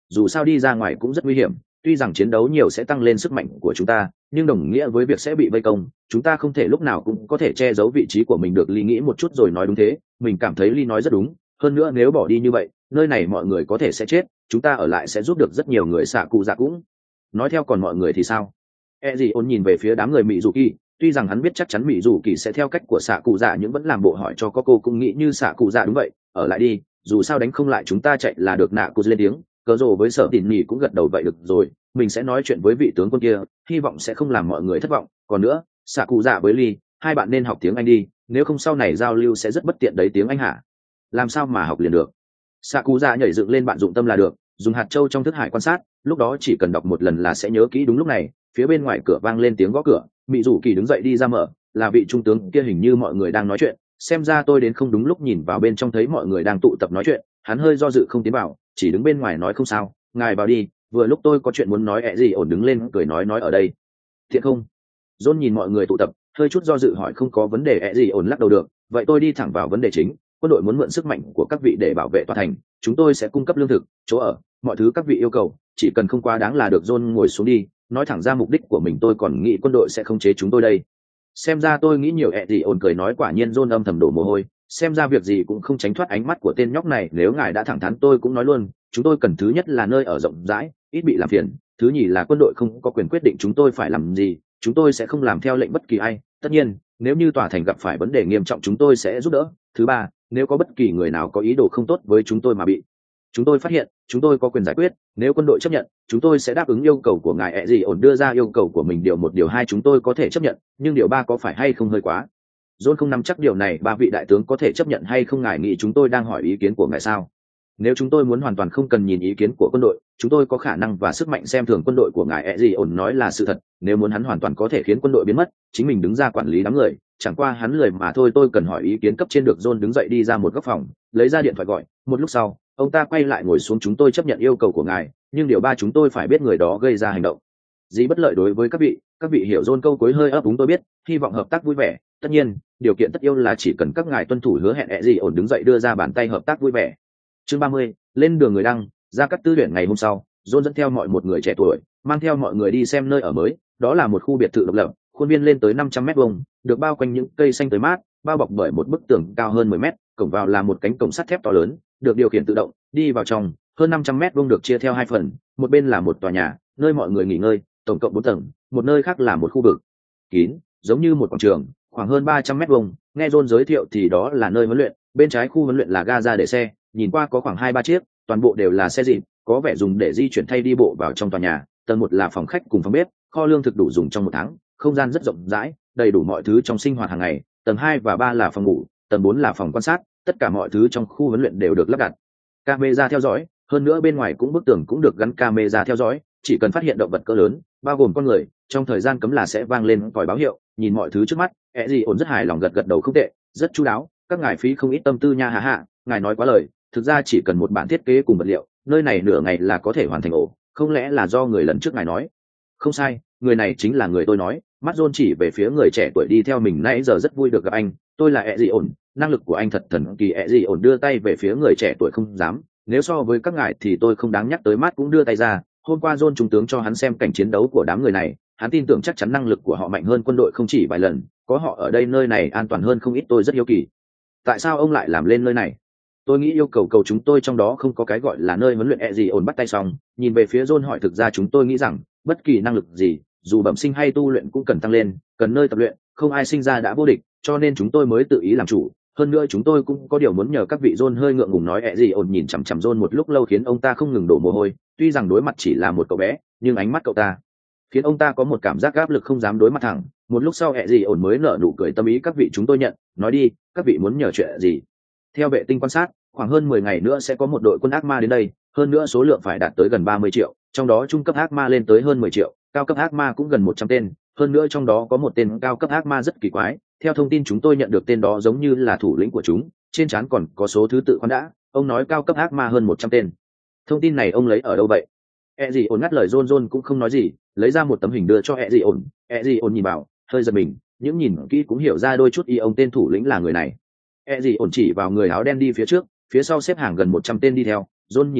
dù sao đi ra ngoài cũng rất nguy hiểm, tuy rằng chiến đấu nhiều sẽ tăng lên sức mạnh của chúng ta, nhưng đồng nghĩa với việc sẽ bị vây công, chúng ta không thể lúc nào cũng có thể che giấu vị trí của mình được. Ly nghĩ một chút rồi nói đúng thế, mình cảm thấy Ly nói rất đúng, hơn nữa nếu bỏ đi như vậy, nơi này mọi người có thể sẽ chết, chúng ta ở lại sẽ giúp được rất nhiều người. Xạ cụ dạ cũng nói theo. Còn mọi người thì sao? E gì ôn nhìn về phía đám người Mị Dù Kỳ, tuy rằng hắn biết chắc chắn Mị Dù Kỳ sẽ theo cách của xạ cụ dạ nhưng vẫn làm bộ hỏi cho có cô cũng nghĩ như xạ cụ dạ. Đúng vậy, ở lại đi, dù sao đánh không lại chúng ta chạy là được. Nạ cụ lên tiếng, cớ rồ với Sở Tỉn Nhỉ cũng gật đầu. Vậy được rồi, mình sẽ nói chuyện với vị tướng quân kia, hy vọng sẽ không làm mọi người thất vọng. Còn nữa, xạ cụ dạ với Ly, hai bạn nên học tiếng Anh đi, nếu không sau này giao lưu sẽ rất bất tiện đấy. Tiếng Anh hả? Làm sao mà học liền được? Xạ cụ dạ nhảy dựng lên. Bạn dụng tâm là được, dùng hạt châu trong thức hải quan sát, lúc đó chỉ cần đọc một lần là sẽ nhớ kỹ. Đúng lúc này, phía bên ngoài cửa vang lên tiếng gõ cửa. Mị Dù Kỳ đứng dậy đi ra mở, là vị trung tướng kia. Hình như mọi người đang nói chuyện, xem ra tôi đến không đúng lúc. Nhìn vào bên trong thấy mọi người đang tụ tập nói chuyện, hắn hơi do dự không tiến vào, chỉ đứng bên ngoài nói không sao, ngài vào đi, vừa lúc tôi có chuyện muốn nói. Gì ổn đứng lên cười nói ở đây thiện không? John nhìn mọi người tụ tập, hơi chút do dự hỏi không có vấn đề. Gì ổn lắc đầu được, vậy tôi đi thẳng vào vấn đề chính. Quân đội muốn mượn sức mạnh của các vị để bảo vệ tòa thành, chúng tôi sẽ cung cấp lương thực, chỗ ở, mọi thứ các vị yêu cầu, chỉ cần không quá đáng là được. John ngồi xuống đi, nói thẳng ra mục đích của mình. Tôi còn nghĩ quân đội sẽ khống chế chúng tôi đây, xem ra tôi nghĩ nhiều. Gì ổn cười nói. Quả nhiên. John âm thầm đổ mồ hôi, xem ra việc gì cũng không tránh thoát ánh mắt của tên nhóc này. Nếu ngài đã thẳng thắn tôi cũng nói luôn, chúng tôi cần thứ nhất là nơi ở rộng rãi, ít bị làm phiền, thứ nhì là quân đội không có quyền quyết định chúng tôi phải làm gì, chúng tôi sẽ không làm theo lệnh bất kỳ ai. Tất nhiên, nếu như tòa thành gặp phải vấn đề nghiêm trọng chúng tôi sẽ giúp đỡ. Thứ ba, nếu có bất kỳ người nào có ý đồ không tốt với chúng tôi mà bị chúng tôi phát hiện, chúng tôi có quyền giải quyết. Nếu quân đội chấp nhận, chúng tôi sẽ đáp ứng yêu cầu của ngài. Gì ổn đưa ra yêu cầu của mình. Điều một, điều hai chúng tôi có thể chấp nhận, nhưng điều ba có phải hay không hơi quá? John không nắm chắc điều này. Ba vị đại tướng có thể chấp nhận hay không? Ngài nghĩ chúng tôi đang hỏi ý kiến của ngài sao? Nếu chúng tôi muốn hoàn toàn không cần nhìn ý kiến của quân đội, chúng tôi có khả năng và sức mạnh xem thường quân đội của ngài. Gì ổn nói là sự thật, nếu muốn hắn hoàn toàn có thể khiến quân đội biến mất, chính mình đứng ra quản lý đám người, chẳng qua hắn lười mà thôi. Tôi cần hỏi ý kiến cấp trên được. John đứng dậy đi ra một góc phòng, lấy ra điện thoại gọi. Một lúc sau, ông ta quay lại ngồi xuống. Chúng tôi chấp nhận yêu cầu của ngài, nhưng điều ba chúng tôi phải biết người đó gây ra hành động gì bất lợi đối với các vị hiểu. John câu cuối hơi ấp úng. Tôi biết, hy vọng hợp tác vui vẻ, tất nhiên điều kiện tất yếu là chỉ cần các ngài tuân thủ hứa hẹn. Gì ổn đứng dậy đưa ra bàn tay. Hợp tác vui vẻ. Chương 30, lên đường. Người đăng, Gia Cát Tư Uyển. Ngày hôm sau, John dẫn theo một người trẻ tuổi, mang theo mọi người đi xem nơi ở mới. Đó là một khu biệt thự độc lập, khuôn viên lên tới 500 m², được bao quanh những cây xanh tươi mát, bao bọc bởi một bức tường cao hơn 10 mét. Cổng vào là một cánh cổng sắt thép to lớn, được điều khiển tự động. Đi vào trong, hơn 500 m² được chia theo hai phần, một bên là một tòa nhà, nơi mọi người nghỉ ngơi, tổng cộng 4 tầng, một nơi khác là một khu vực kín, giống như một quảng trường, khoảng hơn 300 m². Nghe John giới thiệu thì đó là nơi huấn luyện, bên trái khu huấn luyện là ga ra để xe, nhìn qua có khoảng 2-3 chiếc, toàn bộ đều là xe dịp, có vẻ dùng để di chuyển thay đi bộ vào trong tòa nhà. Tầng 1 là phòng khách cùng phòng bếp, kho lương thực đủ dùng trong một tháng, không gian rất rộng rãi, đầy đủ mọi thứ trong sinh hoạt hàng ngày. Tầng 2 và 3 là phòng ngủ, tầng 4 là phòng quan sát, tất cả mọi thứ trong khu huấn luyện đều được lắp đặt camera theo dõi, hơn nữa bên ngoài cũng bức tường cũng được gắn camera theo dõi, chỉ cần phát hiện động vật cỡ lớn, bao gồm con người, trong thời gian cấm là sẽ vang lên còi báo hiệu. Nhìn mọi thứ trước mắt, Gì ổn rất hài lòng, gật đầu. Không tệ, rất chu đáo, các ngài phí không ít tâm tư nha. Hạ, ngài nói quá lời, thực ra chỉ cần một bản thiết kế cùng vật liệu, nơi này nửa ngày là có thể hoàn thành. Ổ, không lẽ là do người lần trước ngài nói? Không sai, người này chính là người tôi nói. Mắt John chỉ về phía người trẻ tuổi đi theo mình nãy giờ. Rất vui được gặp anh, tôi là Gì ổn, năng lực của anh thật thần kỳ. Gì ổn đưa tay về phía người trẻ tuổi. Không dám, nếu so với các ngài thì tôi không đáng nhắc tới. Mắt cũng đưa tay ra. Hôm qua John trung tướng cho hắn xem cảnh chiến đấu của đám người này, hắn tin tưởng chắc chắn năng lực của họ mạnh hơn quân đội không chỉ vài lần, có họ ở đây nơi này an toàn hơn không ít. Tôi rất hiếu kỳ, tại sao ông lại làm lên nơi này? Tôi nghĩ yêu cầu chúng tôi trong đó không có cái gọi là nơi huấn luyện. Gì ổn bắt tay xong, nhìn về phía John hỏi, thực ra chúng tôi nghĩ rằng bất kỳ năng lực gì, dù bẩm sinh hay tu luyện cũng cần tăng lên, cần nơi tập luyện, không ai sinh ra đã vô địch, cho nên chúng tôi mới tự ý làm chủ. Hơn nữa chúng tôi cũng có điều muốn nhờ các vị. John hơi ngượng ngùng nói. Gì ổn nhìn chằm chằm John một lúc lâu khiến ông ta không ngừng đổ mồ hôi. Tuy rằng đối mặt chỉ là một cậu bé, nhưng ánh mắt cậu ta khiến ông ta có một cảm giác áp lực không dám đối mặt thẳng. Một lúc sau Gì ổn mới nở nụ cười. Tâm ý các vị chúng tôi nhận, nói đi, các vị muốn nhờ chuyện gì? Theo vệ tinh quan sát, khoảng hơn 10 ngày nữa sẽ có một đội quân ác ma đến đây, hơn nữa số lượng phải đạt tới gần 30 triệu, trong đó trung cấp ác ma lên tới hơn 10 triệu, cao cấp ác ma cũng gần 100 tên, hơn nữa trong đó có một tên cao cấp ác ma rất kỳ quái. Theo thông tin chúng tôi nhận được, tên đó giống như là thủ lĩnh của chúng, trên trán còn có số thứ tự. Khoan đã, ông nói cao cấp ác ma hơn 100 tên, thông tin này ông lấy ở đâu vậy? Gì ổn ngắt lời. John cũng không nói gì, lấy ra một tấm hình đưa cho Gì ổn. Gì ổn nhìn vào, hơi giật mình, những nhìn kỹ cũng hiểu ra đôi chút ý ông tên thủ lĩnh là người này. Gì ổn chỉ vào người áo đen đi phía trước, phía sau xếp hàng gần 100 tên đi theo. John nhìn lại,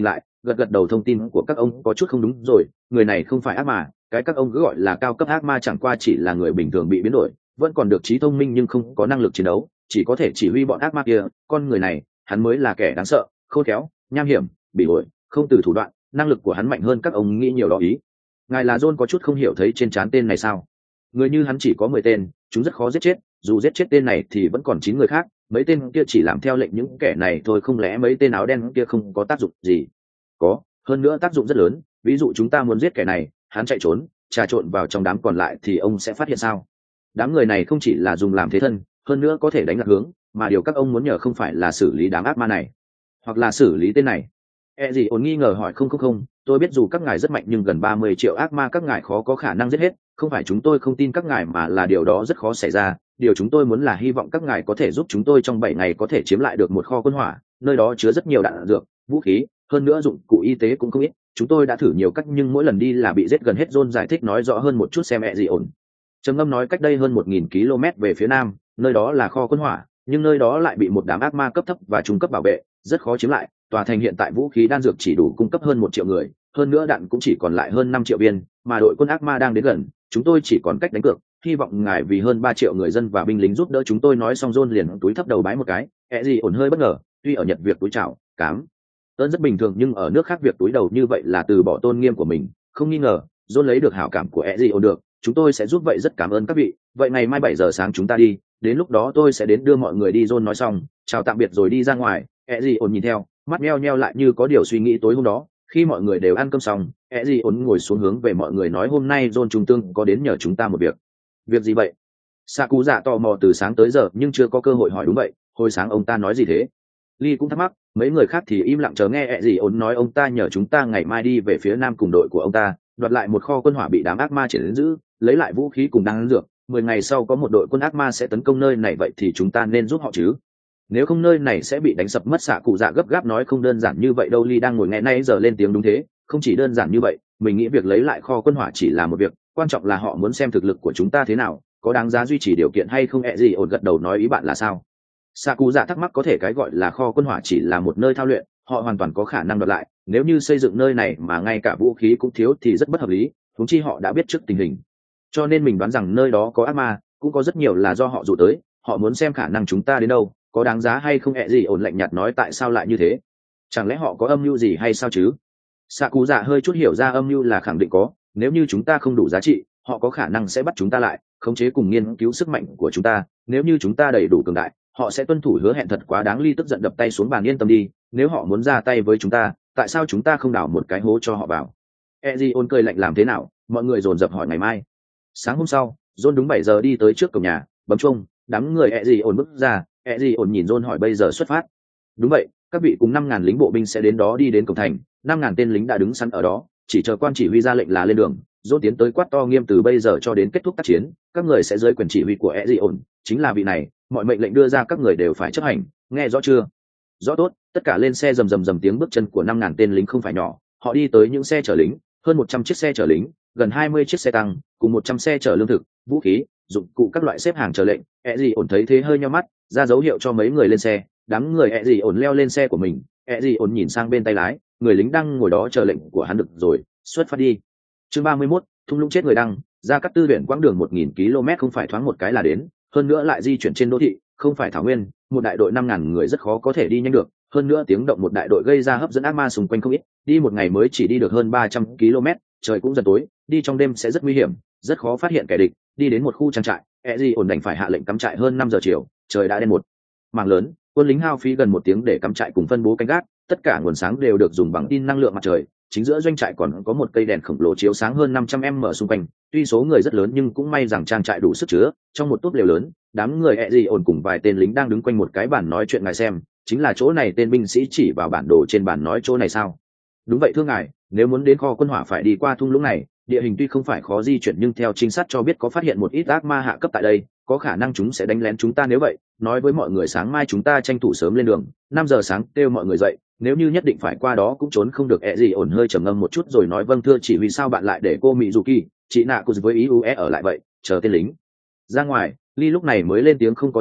gật gật đầu. Thông tin của các ông có chút không đúng rồi, người này không phải ác ma, cái các ông cứ gọi là cao cấp ác ma chẳng qua chỉ là người bình thường bị biến đổi, vẫn còn được trí thông minh nhưng không có năng lực chiến đấu, chỉ có thể chỉ huy bọn ác ma kia. Con người này, hắn mới là kẻ đáng sợ, khôn khéo, nham hiểm, bị ổi, không từ thủ đoạn, năng lực của hắn mạnh hơn các ông nghĩ nhiều đó. Ý ngài là John có chút không hiểu thấy trên trán tên này sao? Người như hắn chỉ có 10 tên, chúng rất khó giết chết, dù giết chết tên này thì vẫn còn 9 người khác, mấy tên kia chỉ làm theo lệnh những kẻ này thôi, không lẽ mấy tên áo đen kia không có tác dụng gì? Có, hơn nữa tác dụng rất lớn. Ví dụ chúng ta muốn giết kẻ này, hắn chạy trốn, trà trộn vào trong đám còn lại thì ông sẽ phát hiện sao? Đám người này không chỉ là dùng làm thế thân, hơn nữa có thể đánh lạc hướng, mà điều các ông muốn nhờ không phải là xử lý đám ác ma này, hoặc là xử lý tên này. Gì ổn nghi ngờ hỏi. Không, tôi biết dù các ngài rất mạnh nhưng gần 30 triệu ác ma các ngài khó có khả năng giết hết. Không phải chúng tôi không tin các ngài mà là điều đó rất khó xảy ra. Điều chúng tôi muốn là hy vọng các ngài có thể giúp chúng tôi trong 7 ngày có thể chiếm lại được một kho quân hỏa, nơi đó chứa rất nhiều đạn dược, vũ khí, hơn nữa dụng cụ y tế cũng không ít. Chúng tôi đã thử nhiều cách nhưng mỗi lần đi là bị giết gần hết. John giải thích nói rõ hơn một chút xem. Gì ổn trầm ngâm nói, cách đây hơn 1000 km về phía nam, nơi đó là kho quân hỏa, nhưng nơi đó lại bị một đám ác ma cấp thấp và trung cấp bảo vệ, rất khó chiếm lại. Tòa thành hiện tại vũ khí đan dược chỉ đủ cung cấp hơn 1 triệu người, hơn nữa đạn cũng chỉ còn lại hơn 5 triệu viên, mà đội quân ác ma đang đến gần, chúng tôi chỉ còn cách đánh cược. Hy vọng ngài vì hơn 3 triệu người dân và binh lính giúp đỡ chúng tôi. Nói xong John liền túi thấp đầu bái một cái. Gì ổn hơi bất ngờ, tuy ở Nhật việc túi chào cám ơn rất bình thường, nhưng ở nước khác việc túi đầu như vậy là từ bỏ tôn nghiêm của mình. Không nghi ngờ John lấy được hảo cảm của Gì ổn được. Chúng tôi sẽ giúp, vậy rất cảm ơn các vị. Vậy ngày mai 7 giờ sáng chúng ta đi, đến lúc đó tôi sẽ đến đưa mọi người đi. John nói xong chào tạm biệt rồi đi ra ngoài. Gì ổn nhìn theo, mắt meo nheo lại như có điều suy nghĩ. Tối hôm đó khi mọi người đều ăn cơm xong, Gì ổn ngồi xuống hướng về mọi người nói, hôm nay John trung tương có đến nhờ chúng ta một việc. Việc gì vậy? Sa Cú Dạ tò mò từ sáng tới giờ nhưng chưa có cơ hội hỏi. Đúng vậy, hồi sáng ông ta nói gì thế? Lee cũng thắc mắc. Mấy người khác thì im lặng chờ nghe. Gì ổn nói, ông ta nhờ chúng ta ngày mai đi về phía nam cùng đội của ông ta, đoạt lại một kho quân hỏa bị đám ác ma triển đến giữ, lấy lại vũ khí cùng đan dược. 10 ngày sau có một đội quân ác ma sẽ tấn công nơi này, vậy thì chúng ta nên giúp họ chứ, nếu không nơi này sẽ bị đánh sập mất. Xạ cụ dạ gấp gáp nói, không đơn giản như vậy đâu. Lee đang ngồi nghe nay giờ lên tiếng, đúng thế, không chỉ đơn giản như vậy. Mình nghĩ việc lấy lại kho quân hỏa chỉ là một việc, quan trọng là họ muốn xem thực lực của chúng ta thế nào, có đáng giá duy trì điều kiện hay không. Gì ổn gật đầu nói, ý bạn là sao? Xạ cụ dạ thắc mắc, có thể cái gọi là kho quân hỏa chỉ là một nơi thao luyện, họ hoàn toàn có khả năng đoạt lại. Nếu như xây dựng nơi này mà ngay cả vũ khí cũng thiếu thì rất bất hợp lý, huống chi họ đã biết trước tình hình, cho nên mình đoán rằng nơi đó có ác ma, cũng có rất nhiều là do họ dụ tới. Họ muốn xem khả năng chúng ta đến đâu, có đáng giá hay không. Gì ổn lạnh nhạt nói, tại sao lại như thế? Chẳng lẽ họ có âm mưu gì hay sao chứ? Xạ cụ dạ hơi chút hiểu ra, âm mưu là khẳng định có. Nếu như chúng ta không đủ giá trị, họ có khả năng sẽ bắt chúng ta lại, khống chế cùng nghiên cứu sức mạnh của chúng ta. Nếu như chúng ta đầy đủ cường đại, họ sẽ tuân thủ hứa hẹn. Thật quá đáng. Ly tức giận đập tay xuống bàn, yên tâm đi, nếu họ muốn ra tay với chúng ta, tại sao chúng ta không đào một cái hố cho họ vào? Gì ổn cười lạnh, làm thế nào? Mọi người dồn dập hỏi ngày mai. Sáng hôm sau, John đúng 7 giờ đi tới trước cổng nhà, bấm chuông. Đám người Gì ổn bước ra. Gì ổn nhìn John hỏi, bây giờ xuất phát? Đúng vậy, các vị cùng 5.000 lính bộ binh sẽ đến đó. Đi đến cổng thành, 5.000 tên lính đã đứng sẵn ở đó, chỉ chờ quan chỉ huy ra lệnh là lên đường. John tiến tới quát to nghiêm, từ bây giờ cho đến kết thúc tác chiến, các người sẽ dưới quyền chỉ huy của Gì ổn, chính là vị này, mọi mệnh lệnh đưa ra các người đều phải chấp hành, nghe rõ chưa? Rõ. Tốt. Tất cả lên xe. Rầm rầm rầm, tiếng bước chân của 5.000 tên lính không phải nhỏ, họ đi tới những xe chở lính, hơn 100 chiếc xe chở lính, gần 20 chiếc xe tăng, cùng 100 xe chở lương thực, vũ khí, dụng cụ các loại xếp hàng chờ lệnh. Gì ổn thấy thế hơi nheo mắt, ra dấu hiệu cho mấy người lên xe. Đám người Gì ổn leo lên xe của mình. Gì ổn nhìn sang bên tay lái, người lính đang ngồi đó chờ lệnh của hắn. Được rồi, xuất phát đi. Chương 31, thung lũng chết người đăng. Ra Cát Tư huyện quãng đường 1000 km không phải thoáng một cái là đến, hơn nữa lại di chuyển trên đô thị, không phải thảo nguyên. Một đại đội 5.000 người rất khó có thể đi nhanh được, hơn nữa tiếng động một đại đội gây ra hấp dẫn ác ma xung quanh không ít. Đi một ngày mới chỉ đi được hơn 300 km, trời cũng dần tối, đi trong đêm sẽ rất nguy hiểm, rất khó phát hiện kẻ địch. Đi đến một khu trang trại, Gì ổn đành phải hạ lệnh cắm trại. Hơn 5 giờ chiều, trời đã đen một mảng lớn, quân lính hao phí gần 1 tiếng để cắm trại cùng phân bố canh gác. Tất cả nguồn sáng đều được dùng bằng pin năng lượng mặt trời. Chính giữa doanh trại còn có một cây đèn khổng lồ chiếu sáng hơn 500m xung quanh. Tuy số người rất lớn nhưng cũng may rằng trang trại đủ sức chứa. Trong một túp lều lớn, đám người Gì ổn cùng vài tên lính đang đứng quanh một cái bàn nói chuyện. Ngài xem, chính là chỗ này. Tên binh sĩ chỉ vào bản đồ trên bàn nói, chỗ này sao? Đúng vậy thưa ngài, nếu muốn đến kho quân hỏa phải đi qua thung lũng này. Địa hình tuy không phải khó di chuyển nhưng theo trinh sát cho biết có phát hiện một ít ác ma hạ cấp tại đây, có khả năng chúng sẽ đánh lén chúng ta. Nếu vậy, nói với mọi người sáng mai chúng ta tranh thủ sớm lên đường. 5 giờ sáng kêu mọi người dậy, nếu như nhất định phải qua đó cũng trốn không được. Gì ổn hơi trầm ngâm một chút rồi nói, vâng thưa chỉ huy. Sao bạn lại để cô Mizuki, chị nạ cô với IUE ở lại vậy? Chờ tên lính ra ngoài. Lee lúc này mới lên tiếng, không có gì,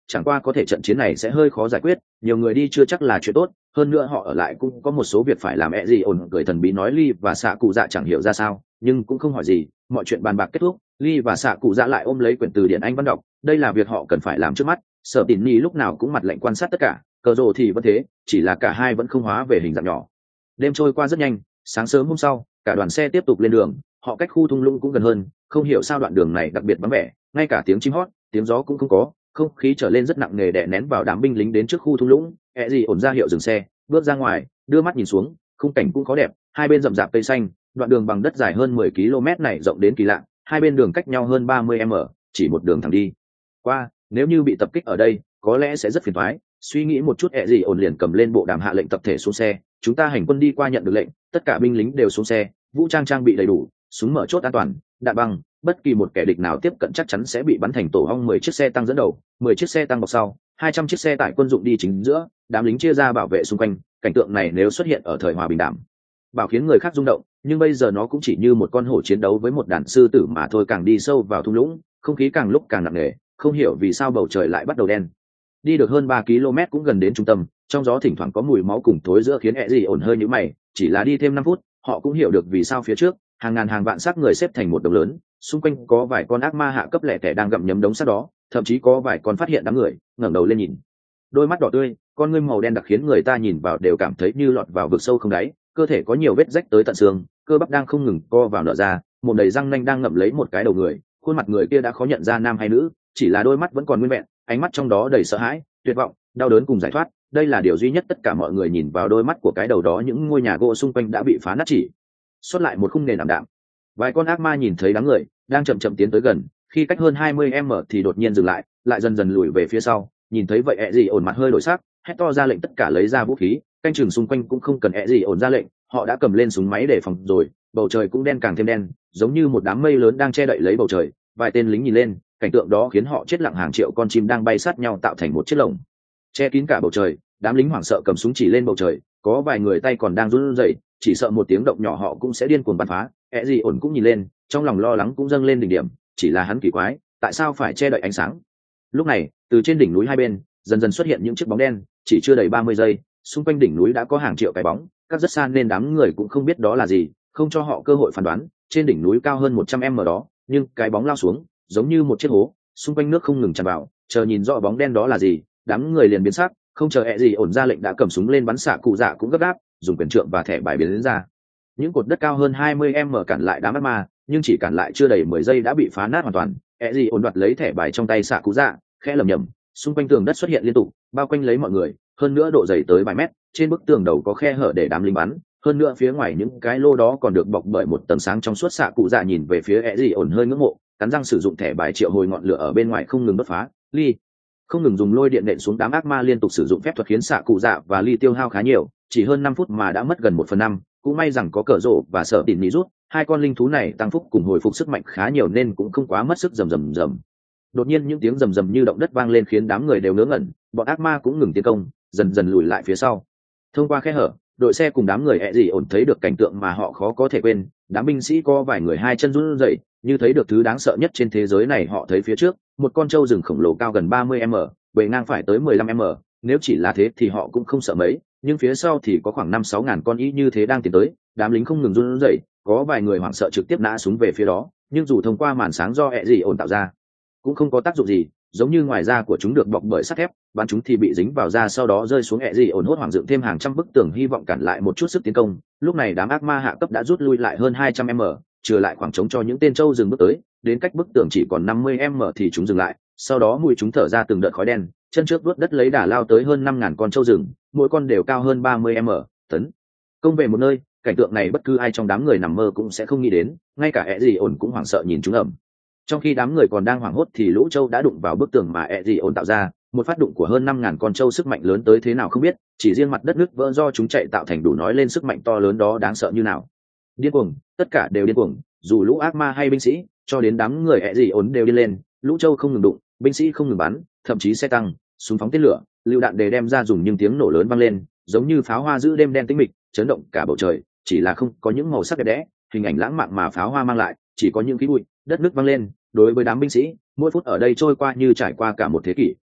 chẳng qua có thể trận chiến này sẽ hơi khó giải quyết, nhiều người đi chưa chắc là chuyện tốt, hơn nữa họ ở lại cũng có một số việc phải làm. Gì ổn cười thần bí nói. Ly và xạ cụ dạ chẳng hiểu ra sao nhưng cũng không hỏi gì. Mọi chuyện bàn bạc kết thúc, Ly và xạ cụ dạ lại ôm lấy quyển từ điển Anh văn đọc. Đây là việc họ cần phải làm trước mắt. Sở Tỉn Nhi lúc nào cũng mặt lạnh quan sát tất cả, cờ rồ thì vẫn thế, chỉ là cả hai vẫn không hóa về hình dạng nhỏ. Đêm trôi qua rất nhanh, sáng sớm hôm sau cả đoàn xe tiếp tục lên đường. Họ cách khu thung lũng cũng gần hơn, không hiểu sao đoạn đường này đặc biệt vắng vẻ, ngay cả tiếng chim hót tiếng gió cũng không có, không khí trở lên rất nặng nề đè nén vào đám binh lính. Đến trước khu thung lũng, Gì ổn ra hiệu dừng xe, bước ra ngoài, đưa mắt nhìn xuống, khung cảnh cũng có đẹp, hai bên rậm rạp cây xanh, đoạn đường bằng đất dài hơn 10 km này rộng đến kỳ lạ, hai bên đường cách nhau hơn 30 m, chỉ một đường thẳng đi qua. Nếu như bị tập kích ở đây có lẽ sẽ rất phiền toái. Suy nghĩ một chút, Gì ổn liền cầm lên bộ đàm hạ lệnh tập thể xuống xe. Chúng ta hành quân đi qua nhận được lệnh, tất cả binh lính đều xuống xe, vũ trang trang bị đầy đủ, súng mở chốt an toàn, đạn băng, bất kỳ một kẻ địch nào tiếp cận chắc chắn sẽ bị bắn thành tổ ong. 10 chiếc xe tăng dẫn đầu, 10 chiếc xe tăng bọc sau, 200 chiếc xe tải quân dụng đi chính giữa, đám lính chia ra bảo vệ xung quanh. Cảnh tượng này nếu xuất hiện ở thời hòa bình đảm bảo khiến người khác rung động, nhưng bây giờ nó cũng chỉ như một con hổ chiến đấu với một đàn sư tử mà thôi. Càng đi sâu vào thung lũng, không khí càng lúc càng nặng nề, không hiểu vì sao bầu trời lại bắt đầu đen. Đi được hơn 3 km cũng gần đến trung tâm, trong gió thỉnh thoảng có mùi máu cùng thối giữa khiến Gì ổn hơi nhíu mày. Chỉ là đi thêm 5 phút, họ cũng hiểu được vì sao phía trước hàng ngàn hàng vạn xác người xếp thành một đống lớn, xung quanh có vài con ác ma hạ cấp lẻ tẻ đang gặm nhấm đống xác đó, thậm chí có vài con phát hiện đám người, ngẩng đầu lên nhìn, đôi mắt đỏ tươi, con ngươi màu đen đặc khiến người ta nhìn vào đều cảm thấy như lọt vào vực sâu không đáy. Cơ thể có nhiều vết rách tới tận xương, cơ bắp đang không ngừng co vào nở ra, mồm đầy răng nanh đang ngậm lấy một cái đầu người. Khuôn mặt người kia đã khó nhận ra nam hay nữ, chỉ là đôi mắt vẫn còn nguyên vẹn, ánh mắt trong đó đầy sợ hãi, tuyệt vọng, đau đớn cùng giải thoát. Đây là điều duy nhất tất cả mọi người nhìn vào đôi mắt của cái đầu đó. Những ngôi nhà gỗ xung quanh đã bị phá nát, chỉ xuất lại một khung nền ảm đạm. Vài con ác ma nhìn thấy đám người đang chậm chậm tiến tới gần, khi cách hơn 20 m thì đột nhiên dừng lại, lại dần dần lùi về phía sau. Nhìn thấy vậy, Gì ổn mặt hơi đổi sắc, hét to ra lệnh tất cả lấy ra vũ khí. Canh chừng xung quanh cũng không cần Gì ổn ra lệnh, họ đã cầm lên súng máy để phòng rồi. Bầu trời cũng đen càng thêm đen, giống như một đám mây lớn đang che đậy lấy bầu trời. Vài tên lính nhìn lên, cảnh tượng đó khiến họ chết lặng. Hàng triệu con chim đang bay sát nhau tạo thành một chiếc lồng che kín cả bầu trời. Đám lính hoảng sợ cầm súng chỉ lên bầu trời, có vài người tay còn đang run rẩy, chỉ sợ một tiếng động nhỏ họ cũng sẽ điên cuồng bắn phá. Gì ổn cũng nhìn lên, trong lòng lo lắng cũng dâng lên đỉnh điểm. Chỉ là hắn kỳ quái, tại sao phải che đậy ánh sáng? Lúc này, từ trên đỉnh núi hai bên dần dần xuất hiện những chiếc bóng đen, chỉ chưa đầy 30 giây, xung quanh đỉnh núi đã có hàng triệu cái bóng, các rất xa nên đám người cũng không biết đó là gì, không cho họ cơ hội phán đoán. Trên đỉnh núi cao hơn 100 m đó, nhưng cái bóng lao xuống giống như một chiếc hố, xung quanh nước không ngừng tràn vào. Chờ nhìn rõ bóng đen đó là gì, đám người liền biến sắc. Không chờ Gì ổn ra lệnh đã cầm súng lên bắn. Xạ cụ dạ cũng gấp gáp dùng quyền trượng và thẻ bài biến ra. Những cột đất cao hơn 20 m cản lại đám ác ma, nhưng chỉ cản lại chưa đầy 10 giây đã bị phá nát hoàn toàn. Gì ổn đoạt lấy thẻ bài trong tay xạ cụ dạ, khẽ lầm nhầm. Xung quanh tường đất xuất hiện liên tục, bao quanh lấy mọi người, hơn nữa độ dày tới vài mét. Trên bức tường đầu có khe hở để đám lính bắn, hơn nữa phía ngoài những cái lô đó còn được bọc bởi một tầng sáng trong suốt. Xạ cụ dạ nhìn về phía Gì ổn hơi ngưỡng mộ, cắn răng sử dụng thẻ bài triệu hồi ngọn lửa ở bên ngoài không ngừng đốt phá. Ly không ngừng dùng lôi điện nện xuống đám ác ma, liên tục sử dụng phép thuật khiến xạ cụ dạ và Ly tiêu hao khá nhiều, chỉ hơn 5 phút mà đã mất gần 1/5. Cũng may rằng có cờ rổ và Sở Tỉn Nhi rút, hai con linh thú này tăng phúc cùng hồi phục sức mạnh khá nhiều nên cũng không quá mất sức. Rầm rầm rầm. Đột nhiên những tiếng rầm rầm như động đất vang lên khiến đám người đều ngớ ngẩn, bọn ác ma cũng ngừng tiến công, dần dần lùi lại phía sau. Thông qua khe hở, đội xe cùng đám người Gì ổn thấy được cảnh tượng mà họ khó có thể quên. Đám binh sĩ có vài người hai chân run rẩy, như thấy được thứ đáng sợ nhất trên thế giới này. Họ thấy phía trước một con trâu rừng khổng lồ cao gần 30 m, bề ngang phải tới 15 m. Nếu chỉ là thế thì họ cũng không sợ mấy, nhưng phía sau thì có khoảng 5-6 ngàn con ý như thế đang tiến tới. Đám lính không ngừng run rẩy, có vài người hoảng sợ trực tiếp nã súng về phía đó, nhưng dù thông qua màn sáng do Gì ổn tạo ra cũng không có tác dụng gì, giống như ngoài da của chúng được bọc bởi sắt thép, bắn chúng thì bị dính vào da sau đó rơi xuống. Gì ổn hốt hoảng dựng thêm hàng trăm bức tường hy vọng cản lại một chút sức tiến công. Lúc này đám ác ma hạ cấp đã rút lui lại hơn 200 m, trừ lại khoảng trống cho những tên trâu rừng bước tới. Đến cách bức tường chỉ còn 50 m thì chúng dừng lại, sau đó mùi chúng thở ra từng đợt khói đen, chân trước vuốt đất lấy đà lao tới hơn 5.000 con trâu rừng, mỗi con đều cao hơn 30 m, tấn công về một nơi. Cảnh tượng này bất cứ ai trong đám người nằm mơ cũng sẽ không nghĩ đến, ngay cả Gì ổn cũng hoảng sợ nhìn chúng ẩm. Trong khi đám người còn đang hoảng hốt thì lũ trâu đã đụng vào bức tường mà Gì ổn tạo ra. Một phát đụng của hơn 5.000 con trâu sức mạnh lớn tới thế nào không biết, chỉ riêng mặt đất nứt vỡ do chúng chạy tạo thành đủ nói lên sức mạnh to lớn đó đáng sợ như nào. Điên cuồng, tất cả đều điên cuồng, dù lũ ác ma hay binh sĩ, cho đến đám người Gì ổn đều điên lên. Lũ trâu không ngừng đụng, binh sĩ không ngừng bắn, thậm chí xe tăng, súng phóng tên lửa, lựu đạn để đem ra dùng, nhưng tiếng nổ lớn vang lên, giống như pháo hoa giữa đêm đen tĩnh mịch, chấn động cả bầu trời. Chỉ là không có những màu sắc đẹp đẽ, hình ảnh lãng mạn mà pháo hoa mang lại, chỉ có những khí bụi, đất nước vang lên. Đối với đám binh sĩ, mỗi phút ở đây trôi qua như trải qua cả một thế kỷ.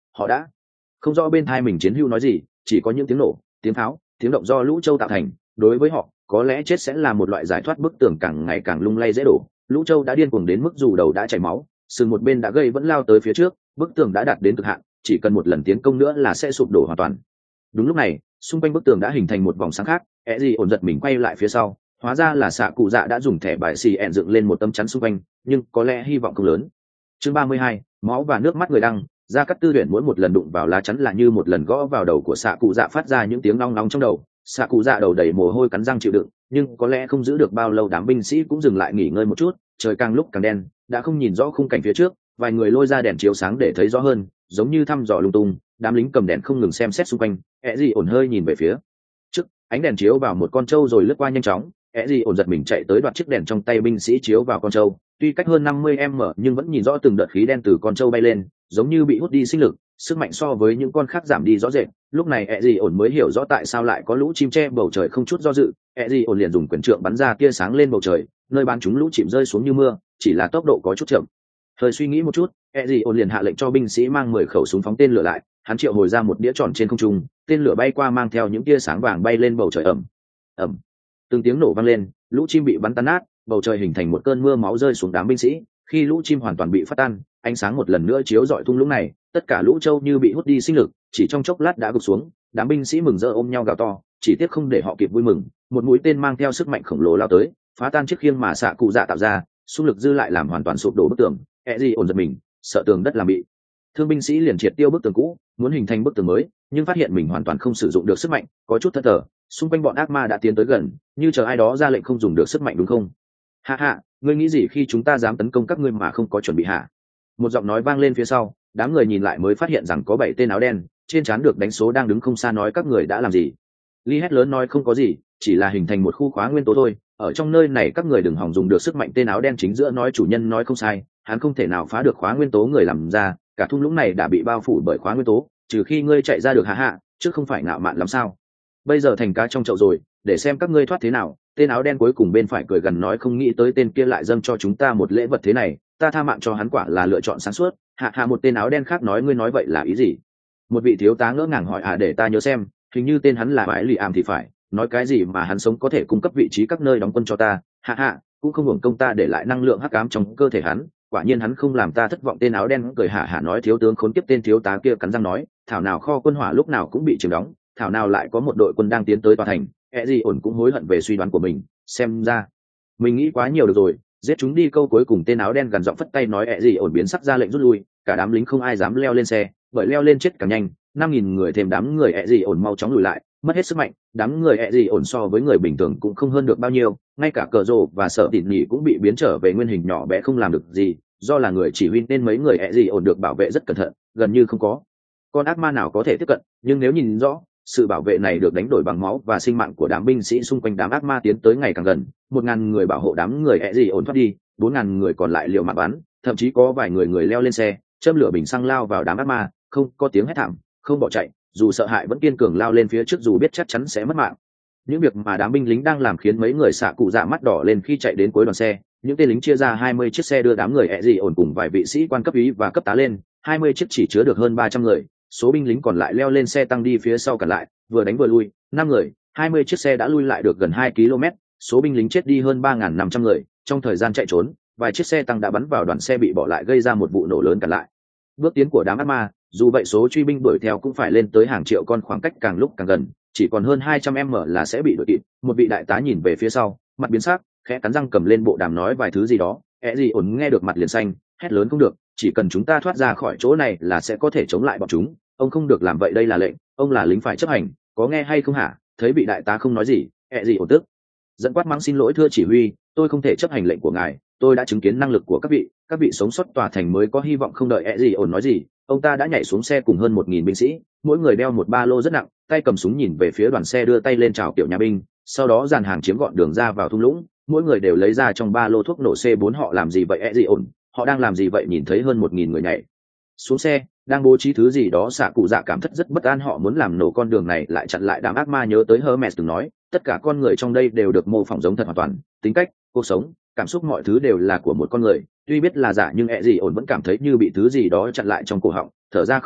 họ đã không rõ bên thai mình chiến hưu nói gì, chỉ có những tiếng nổ, tiếng pháo, tiếng động do lũ châu tạo thành. Đối với họ, có lẽ chết sẽ là một loại giải thoát. Bức tường càng ngày càng lung lay dễ đổ, lũ châu đã điên cuồng đến mức dù đầu đã chảy máu, sừng một bên đã gây vẫn lao tới phía trước. Bức tường đã đạt đến cực hạn, chỉ cần một lần tiến công nữa là sẽ sụp đổ hoàn toàn. Đúng lúc này, xung quanh bức tường đã hình thành một vòng sáng khác. Eji ổn giật mình quay lại phía sau, hóa ra là xạ cụ dạ đã dùng thẻ bài xì ẹn dựng lên một tấm chắn xung quanh, nhưng có lẽ hy vọng không lớn. Chương 32, máu và nước mắt người đăng. Gia Cát Tư Huyền mỗi một lần đụng vào lá chắn là như một lần gõ vào đầu của xạ cụ dạ, phát ra những tiếng long long trong đầu. Xạ cụ dạ đầu đầy mồ hôi cắn răng chịu đựng, nhưng có lẽ không giữ được bao lâu, đám binh sĩ cũng dừng lại nghỉ ngơi một chút. Trời càng lúc càng đen, đã không nhìn rõ khung cảnh phía trước. Vài người lôi ra đèn chiếu sáng để thấy rõ hơn, giống như thăm dò lung tung. Đám lính cầm đèn không ngừng xem xét xung quanh. Eji ổn hơi nhìn về phía trước, ánh đèn chiếu vào một con trâu rồi lướt qua nhanh chóng. Eji ổn giật mình chạy tới đoạt chiếc đèn trong tay binh sĩ chiếu vào con trâu. Tuy cách hơn 50 m nhưng vẫn nhìn rõ từng đợt khí đen từ con trâu bay lên, giống như bị hút đi sinh lực, sức mạnh so với những con khác giảm đi rõ rệt. Lúc này Eji ổn mới hiểu rõ tại sao lại có lũ chim che bầu trời. Không chút do dự, Eji ổn liền dùng quyền trượng bắn ra tia sáng lên bầu trời, nơi bắn chúng lũ chim rơi xuống như mưa, chỉ là tốc độ có chút chậm. Hơi suy nghĩ một chút, Eji ổn liền hạ lệnh cho binh sĩ mang 10 khẩu súng phóng tên lửa lại. Hắn triệu hồi ra một đĩa tròn trên không trung, tên lửa bay qua mang theo những tia sáng vàng bay lên bầu trời. Ầm, từng tiếng nổ vang lên, lũ chim bị bắn tan nát, bầu trời hình thành một cơn mưa máu rơi xuống đám binh sĩ. Khi lũ chim hoàn toàn bị phát tan, ánh sáng một lần nữa chiếu rọi thung lũng này, tất cả lũ trâu như bị hút đi sinh lực, chỉ trong chốc lát đã gục xuống. Đám binh sĩ mừng rỡ ôm nhau gào to, chỉ tiếc không để họ kịp vui mừng, một mũi tên mang theo sức mạnh khổng lồ lao tới, phá tan chiếc khiêng mà xạ cụ dạ tạo ra, xung lực dư lại làm hoàn toàn sụp đổ bức tường. Eji ổn giật mình, sợ tường đất làm bị thương, binh sĩ liền triệt tiêu bức tường cũ, muốn hình thành bức tường mới, nhưng phát hiện mình hoàn toàn không sử dụng được sức mạnh, có chút thất thờ. Xung quanh bọn ác ma đã tiến tới gần, như chờ ai đó ra lệnh không dùng được sức mạnh, đúng không? Hạ hạ, ngươi nghĩ gì khi chúng ta dám tấn công các ngươi mà không có chuẩn bị hả? Một giọng nói vang lên phía sau, đám người nhìn lại mới phát hiện rằng có 7 tên áo đen, trên trán được đánh số đang đứng không xa nói các người đã làm gì. Ly hét lớn nói không có gì, chỉ là hình thành một khu khóa nguyên tố thôi, ở trong nơi này các người đừng hòng dùng được sức mạnh. Tên áo đen chính giữa nói chủ nhân nói không sai, hắn không thể nào phá được khóa nguyên tố người làm ra, cả thung lũng này đã bị bao phủ bởi khóa nguyên tố, trừ khi ngươi chạy ra được. Hạ hạ, chứ không phải ngạo mạn lắm sao? Bây giờ thành cá trong chậu rồi, để xem các ngươi thoát thế nào. Tên áo đen cuối cùng bên phải cười gần nói không nghĩ tới tên kia lại dâng cho chúng ta một lễ vật thế này, ta tha mạng cho hắn quả là lựa chọn sáng suốt. Hạ hạ. Một tên áo đen khác nói ngươi nói vậy là ý gì? Một vị thiếu tá ngỡ ngàng hỏi để ta nhớ xem, hình như tên hắn là Bãi Lì Ảm thì phải, nói cái gì mà hắn sống có thể cung cấp vị trí các nơi đóng quân cho ta. Hạ hạ, cũng không hưởng công ta để lại năng lượng hắc ám trong cơ thể hắn, quả nhiên hắn không làm ta thất vọng. Tên áo đen cười hạ hạ nói thiếu tướng khốn kiếp. Tên thiếu tá kia cắn răng nói thảo nào kho quân hỏa lúc nào cũng bị chiếm đóng, thảo nào lại có một đội quân đang tiến tới tòa thành. Eji ổn cũng hối hận về suy đoán của mình, xem ra mình nghĩ quá nhiều được rồi, giết chúng đi. Câu cuối cùng tên áo đen gần giọng phất tay nói Eji ổn biến sắc ra lệnh rút lui. Cả đám lính không ai dám leo lên xe, bởi leo lên chết càng nhanh. 5.000 người thêm đám người Eji ổn mau chóng lùi lại, mất hết sức mạnh. Đám người Eji ổn so với người bình thường cũng không hơn được bao nhiêu, ngay cả cờ rồ và sợ tịt nhỉ cũng bị biến trở về nguyên hình nhỏ bé không làm được gì. Do là người chỉ huy nên mấy người Eji ổn được bảo vệ rất cẩn thận, gần như không có con ác ma nào có thể tiếp cận. Nhưng nếu nhìn rõ, sự bảo vệ này được đánh đổi bằng máu và sinh mạng của đám binh sĩ xung quanh. Đám ác ma tiến tới ngày càng gần, 1.000 người bảo hộ đám người Eji ổn thoát đi, 4.000 người còn lại liều mạng bắn, thậm chí có vài người leo lên xe, châm lửa bình xăng lao vào đám ác ma, không có tiếng hét thảm, không bỏ chạy, dù sợ hãi vẫn kiên cường lao lên phía trước dù biết chắc chắn sẽ mất mạng. Những việc mà đám binh lính đang làm khiến mấy người xạ cụ dạ mắt đỏ lên. Khi chạy đến cuối đoàn xe, những tên lính chia ra 20 chiếc xe đưa đám người Eji ổn cùng vài vị sĩ quan cấp úy và cấp tá lên. 20 chiếc chỉ chứa được hơn 300 người, số binh lính còn lại leo lên xe tăng đi phía sau cản lại, vừa đánh vừa lui. 5 người, 20 chiếc xe đã lui lại được gần 2 km, số binh lính chết đi hơn 3.500 người. Trong thời gian chạy trốn, vài chiếc xe tăng đã bắn vào đoàn xe bị bỏ lại, gây ra một vụ nổ lớn cản lại bước tiến của đám ác ma. Dù vậy số truy binh đuổi theo cũng phải lên tới hàng triệu con, khoảng cách càng lúc càng gần, chỉ còn hơn 200 m là sẽ bị đuổi kịp. Một vị đại tá nhìn về phía sau, mặt biến sắc, khẽ cắn răng cầm lên bộ đàm nói vài thứ gì đó. Eji ổn nghe được mặt liền xanh, hét lớn không được, chỉ cần chúng ta thoát ra khỏi chỗ này là sẽ có thể chống lại bọn chúng. Ông không được làm vậy, đây là lệnh, ông là lính phải chấp hành, có nghe hay không hả? Thấy vị đại tá không nói gì, Eji ổn tức giận quát mắng xin lỗi thưa chỉ huy, tôi không thể chấp hành lệnh của ngài, tôi đã chứng kiến năng lực của các vị sống sót tòa thành mới có hy vọng. Không đợi Eji ổn nói gì, ông ta đã nhảy xuống xe cùng hơn 1.000 binh sĩ, mỗi người đeo một ba lô rất nặng, tay cầm súng nhìn về phía đoàn xe, đưa tay lên chào kiểu nhà binh, sau đó dàn hàng chiếm gọn đường ra vào thung lũng. Mỗi người đều lấy ra trong ba lô thuốc nổ C4. Họ làm gì vậy Eji ổn? Họ đang làm gì vậy? Nhìn thấy hơn 1.000 người nhảy xuống xe đang bố trí thứ gì đó, xạ cụ dạ cảm thấy rất bất an. Họ muốn làm nổ con đường này lại chặn lại đám ác ma. Nhớ tới Hermes từng nói tất cả con người trong đây đều được mô phỏng giống thật hoàn toàn, tính cách, cuộc sống, cảm xúc, mọi thứ đều là của một con người. Tuy biết là giả nhưng Eji ổn vẫn cảm thấy như bị thứ gì đó chặn lại trong cổ họng, thở ra không được.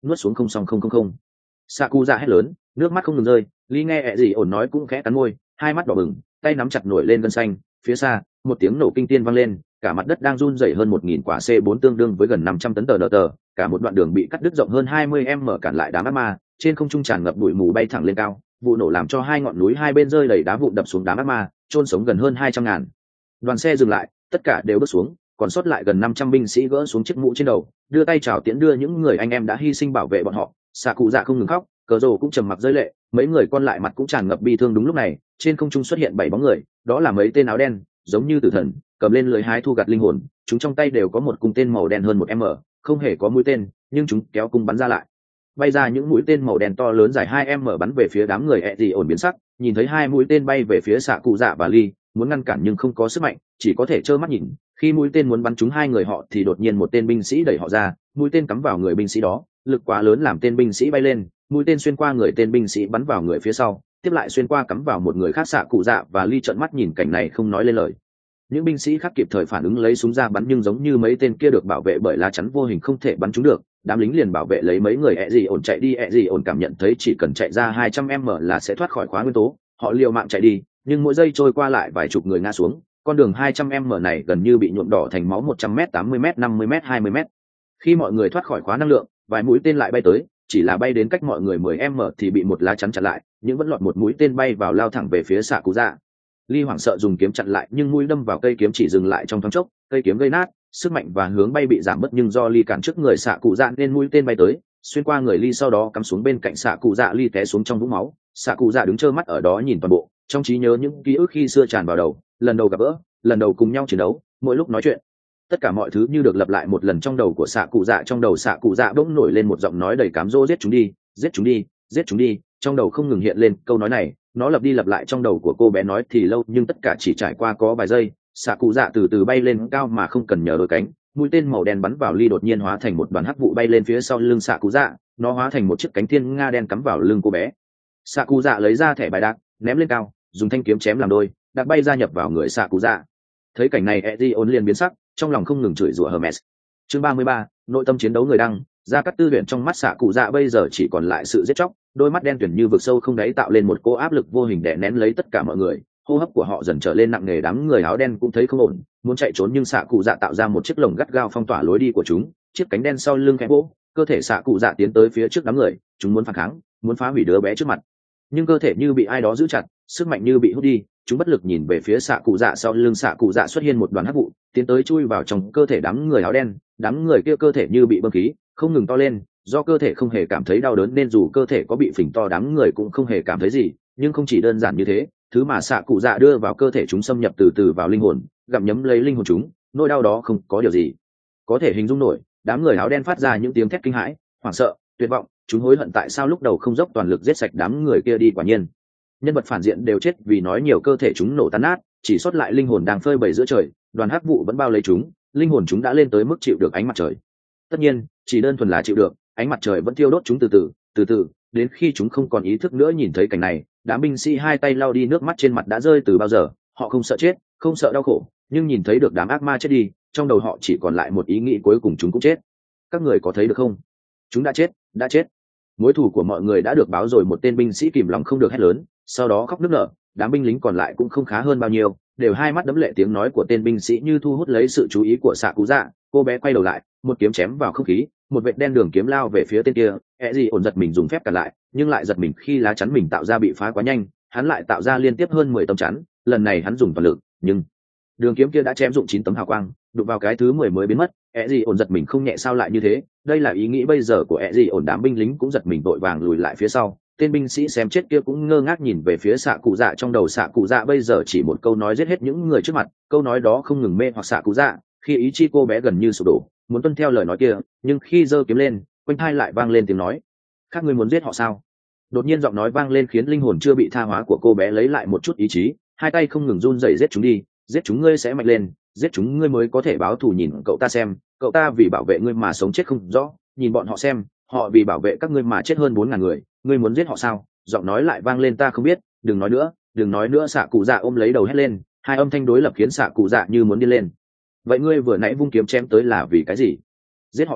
nuốt xuống không xong không không không. Xạ cụ dạ hét lớn, nước mắt không ngừng rơi. Ly nghe ẹ gì ổn nói cũng khẽ cắn môi, hai mắt đỏ bừng, tay nắm chặt nổi lên gân xanh. Phía xa, một tiếng nổ kinh thiên vang lên, cả mặt đất đang run rẩy hơn 1000 quả C4 tương đương với gần 500 tấn tờ. Cả một đoạn đường bị cắt đứt rộng hơn 20 m cản lại đám ác ma, trên không trung tràn ngập bụi mù bay thẳng lên cao. Vụ nổ làm cho hai ngọn núi hai bên rơi đầy đá vụn đập xuống đám ác ma, chôn sống gần hơn 200 ngàn. Đoàn xe dừng lại, tất cả đều bước xuống, còn sót lại gần 500 binh sĩ gỡ xuống chiếc mũ trên đầu, đưa tay chào tiễn đưa những người anh em đã hy sinh bảo vệ bọn họ. Xạ cụ dạ không ngừng khóc, cờ rồ cũng trầm mặc rơi lệ, mấy người còn lại mặt cũng tràn ngập bi thương. Đúng lúc này, trên không trung xuất hiện 7 bóng người, đó là mấy tên áo đen, giống như tử thần, cầm lên lưỡi hái thu gặt linh hồn, chúng trong tay đều có một cung tên màu đen hơn 1 m, không hề có mũi tên, nhưng chúng kéo cung bắn ra lại. Bay ra những mũi tên màu đen to lớn dài 2 m bắn về phía đám người ẹ gì ổn biến sắc, nhìn thấy hai mũi tên bay về phía xạ cụ dạ và ly, muốn ngăn cản nhưng không có sức mạnh, chỉ có thể trơ mắt nhìn. Khi mũi tên muốn bắn trúng hai người họ thì đột nhiên một tên binh sĩ đẩy họ ra, mũi tên cắm vào người binh sĩ đó, lực quá lớn làm tên binh sĩ bay lên, mũi tên xuyên qua người tên binh sĩ bắn vào người phía sau, tiếp lại xuyên qua cắm vào một người khác. Xạ cụ dạ và ly trợn mắt nhìn cảnh này không nói lên lời. Những binh sĩ khác kịp thời phản ứng lấy súng ra bắn, nhưng giống như mấy tên kia được bảo vệ bởi lá chắn vô hình không thể bắn trúng được. Đám lính liền bảo vệ lấy mấy người ẹ gì ổn chạy đi. Ẹ gì ổn cảm nhận thấy chỉ cần chạy ra 200 m là sẽ thoát khỏi khóa nguyên tố, họ liều mạng chạy đi, nhưng mỗi giây trôi qua lại vài chục người ngã xuống. Con đường 200 m này gần như bị nhuộm đỏ thành máu. 100 m, 80 m, 50 m, 20 m. Khi mọi người thoát khỏi khóa năng lượng, vài mũi tên lại bay tới, chỉ là bay đến cách mọi người 10 m thì bị một lá chắn chặn lại, nhưng vẫn lọt một mũi tên bay vào lao thẳng về phía xạ cụ dạ. Ly hoảng sợ dùng kiếm chặn lại, nhưng mũi đâm vào cây kiếm chỉ dừng lại trong thoáng chốc, cây kiếm gây nát, sức mạnh và hướng bay bị giảm bớt, nhưng do Ly cản trước người xạ cụ dạ nên mũi tên bay tới, xuyên qua người Ly, sau đó cắm xuống bên cạnh xạ cụ dạ. Ly té xuống trong vũng máu, xạ cụ dạ đứng trơ mắt ở đó nhìn toàn bộ, trong trí nhớ những ký ức khi xưa tràn vào đầu, lần đầu gặp gỡ, lần đầu cùng nhau chiến đấu, mỗi lúc nói chuyện, tất cả mọi thứ như được lặp lại một lần trong đầu của xạ cụ dạ. Trong đầu xạ cụ dạ bỗng nổi lên một giọng nói đầy cám dỗ: giết chúng đi, giết chúng đi, giết chúng đi. Trong đầu không ngừng hiện lên câu nói này, nó lặp đi lặp lại trong đầu của cô bé. Nói thì lâu nhưng tất cả chỉ trải qua có vài giây. Xạ cụ dạ từ từ bay lên cao mà không cần nhờ đôi cánh, mũi tên màu đen bắn vào Ly đột nhiên hóa thành một đoàn hắc vụ bay lên phía sau lưng xạ cụ dạ, nó hóa thành một chiếc cánh thiên nga đen cắm vào lưng cô bé. Xạ cụ dạ lấy ra thẻ bài đạc, ném lên cao, dùng thanh kiếm chém làm đôi, đạc bay ra nhập vào người xạ cụ dạ. Thấy cảnh này, Ezion liền biến sắc, trong lòng không ngừng chửi rủa Hermes. Chương 33, nội tâm chiến đấu người đăng. Gia Cát Tư Huyền trong mắt xạ cụ dạ bây giờ chỉ còn lại sự giết chóc, đôi mắt đen tuyển như vực sâu không đáy tạo lên một cô áp lực vô hình đè nén lấy tất cả mọi người. Hô hấp của họ dần trở lên nặng nề, đám người áo đen cũng thấy không ổn, muốn chạy trốn nhưng xạ cụ dạ tạo ra một chiếc lồng gắt gao phong tỏa lối đi của chúng. Chiếc cánh đen sau lưng khẽ vỗ, cơ thể xạ cụ dạ tiến tới phía trước đám người, chúng muốn phản kháng, muốn phá hủy đứa bé trước mặt, nhưng cơ thể như bị ai đó giữ chặt, sức mạnh như bị hút đi. Chúng bất lực nhìn về phía xạ cụ dạ. Sau lưng xạ cụ dạ xuất hiện một đoàn hắc vụ, tiến tới chui vào trong cơ thể đám người áo đen. Đám người kia cơ thể như bị bơm khí, không ngừng to lên, do cơ thể không hề cảm thấy đau đớn nên dù cơ thể có bị phình to đám người cũng không hề cảm thấy gì. Nhưng không chỉ đơn giản như thế, thứ mà xạ cụ dạ đưa vào cơ thể chúng xâm nhập từ từ vào linh hồn, gặm nhấm lấy linh hồn chúng. Nỗi đau đó không có điều gì có thể hình dung nổi. Đám người áo đen phát ra những tiếng thét kinh hãi, hoảng sợ, tuyệt vọng. Chúng hối hận tại sao lúc đầu không dốc toàn lực giết sạch đám người kia đi. Quả nhiên nhân vật phản diện đều chết vì nói nhiều, cơ thể chúng nổ tan nát, chỉ sót lại linh hồn đang phơi bày giữa trời. Đoàn hắc vụ vẫn bao lấy chúng, linh hồn chúng đã lên tới mức chịu được ánh mặt trời. Tất nhiên chỉ đơn thuần là chịu được, ánh mặt trời vẫn thiêu đốt chúng từ từ đến khi chúng không còn ý thức nữa. Nhìn thấy cảnh này, đám binh sĩ hai tay lau đi nước mắt trên mặt đã rơi từ bao giờ. Họ không sợ chết, không sợ đau khổ, nhưng nhìn thấy được đám ác ma chết đi, trong đầu họ chỉ còn lại một ý nghĩ cuối cùng: chúng cũng chết. Các người có thấy được không? Chúng đã chết, đã chết. Mối thù của mọi người đã được báo rồi. Một tên binh sĩ kìm lòng không được hét lớn, sau đó khóc nức nở. Đám binh lính còn lại cũng không khá hơn bao nhiêu, đều hai mắt đẫm lệ. Tiếng nói của tên binh sĩ như thu hút lấy sự chú ý của xạ cụ dạ. Cô bé quay đầu lại, một kiếm chém vào không khí, một vệt đen đường kiếm lao về phía tên kia. Ổn giật mình dùng phép cản lại, nhưng lại giật mình khi lá chắn mình tạo ra bị phá quá nhanh. Hắn lại tạo ra liên tiếp hơn 10 tấm chắn, lần này hắn dùng toàn lực, nhưng đường kiếm kia đã chém dụng 9 tấm hào quang, đụng vào cái thứ 10 mới biến mất. Ổn giật mình không nhẹ, sao lại như thế? Đây là ý nghĩ bây giờ của Ổn. Đám binh lính cũng giật mình vội vàng lùi lại phía sau. Tên binh sĩ xem chết kia cũng ngơ ngác nhìn về phía xạ cụ dạ. Trong đầu xạ cụ dạ bây giờ chỉ một câu nói giết hết những người trước mặt. Câu nói đó không ngừng mê hoặc xạ cụ dạ, khi ý chi cô bé gần như sụp đổ, muốn tuân theo lời nói kia, nhưng khi giơ kiếm lên, quanh tai lại vang lên tiếng nói: các ngươi muốn giết họ sao? Đột nhiên giọng nói vang lên khiến linh hồn chưa bị tha hóa của cô bé lấy lại một chút ý chí, hai tay không ngừng run rẩy: giết chúng đi, giết chúng, ngươi sẽ mạnh lên, giết chúng ngươi mới có thể báo thù. Nhìn cậu ta xem, cậu ta vì bảo vệ ngươi mà sống chết không rõ, nhìn bọn họ xem, họ vì bảo vệ các ngươi mà chết hơn 4.000 người, ngươi muốn giết họ sao? Giọng nói lại vang lên: ta không biết, đừng nói nữa, đừng nói nữa. Xạ cụ dạ ôm lấy đầu hét lên, hai âm thanh đối lập khiến xạ cụ dạ như muốn điên lên. Vậy ngươi vừa nãy vung kiếm chém tới là vì cái gì? Giết họ đi,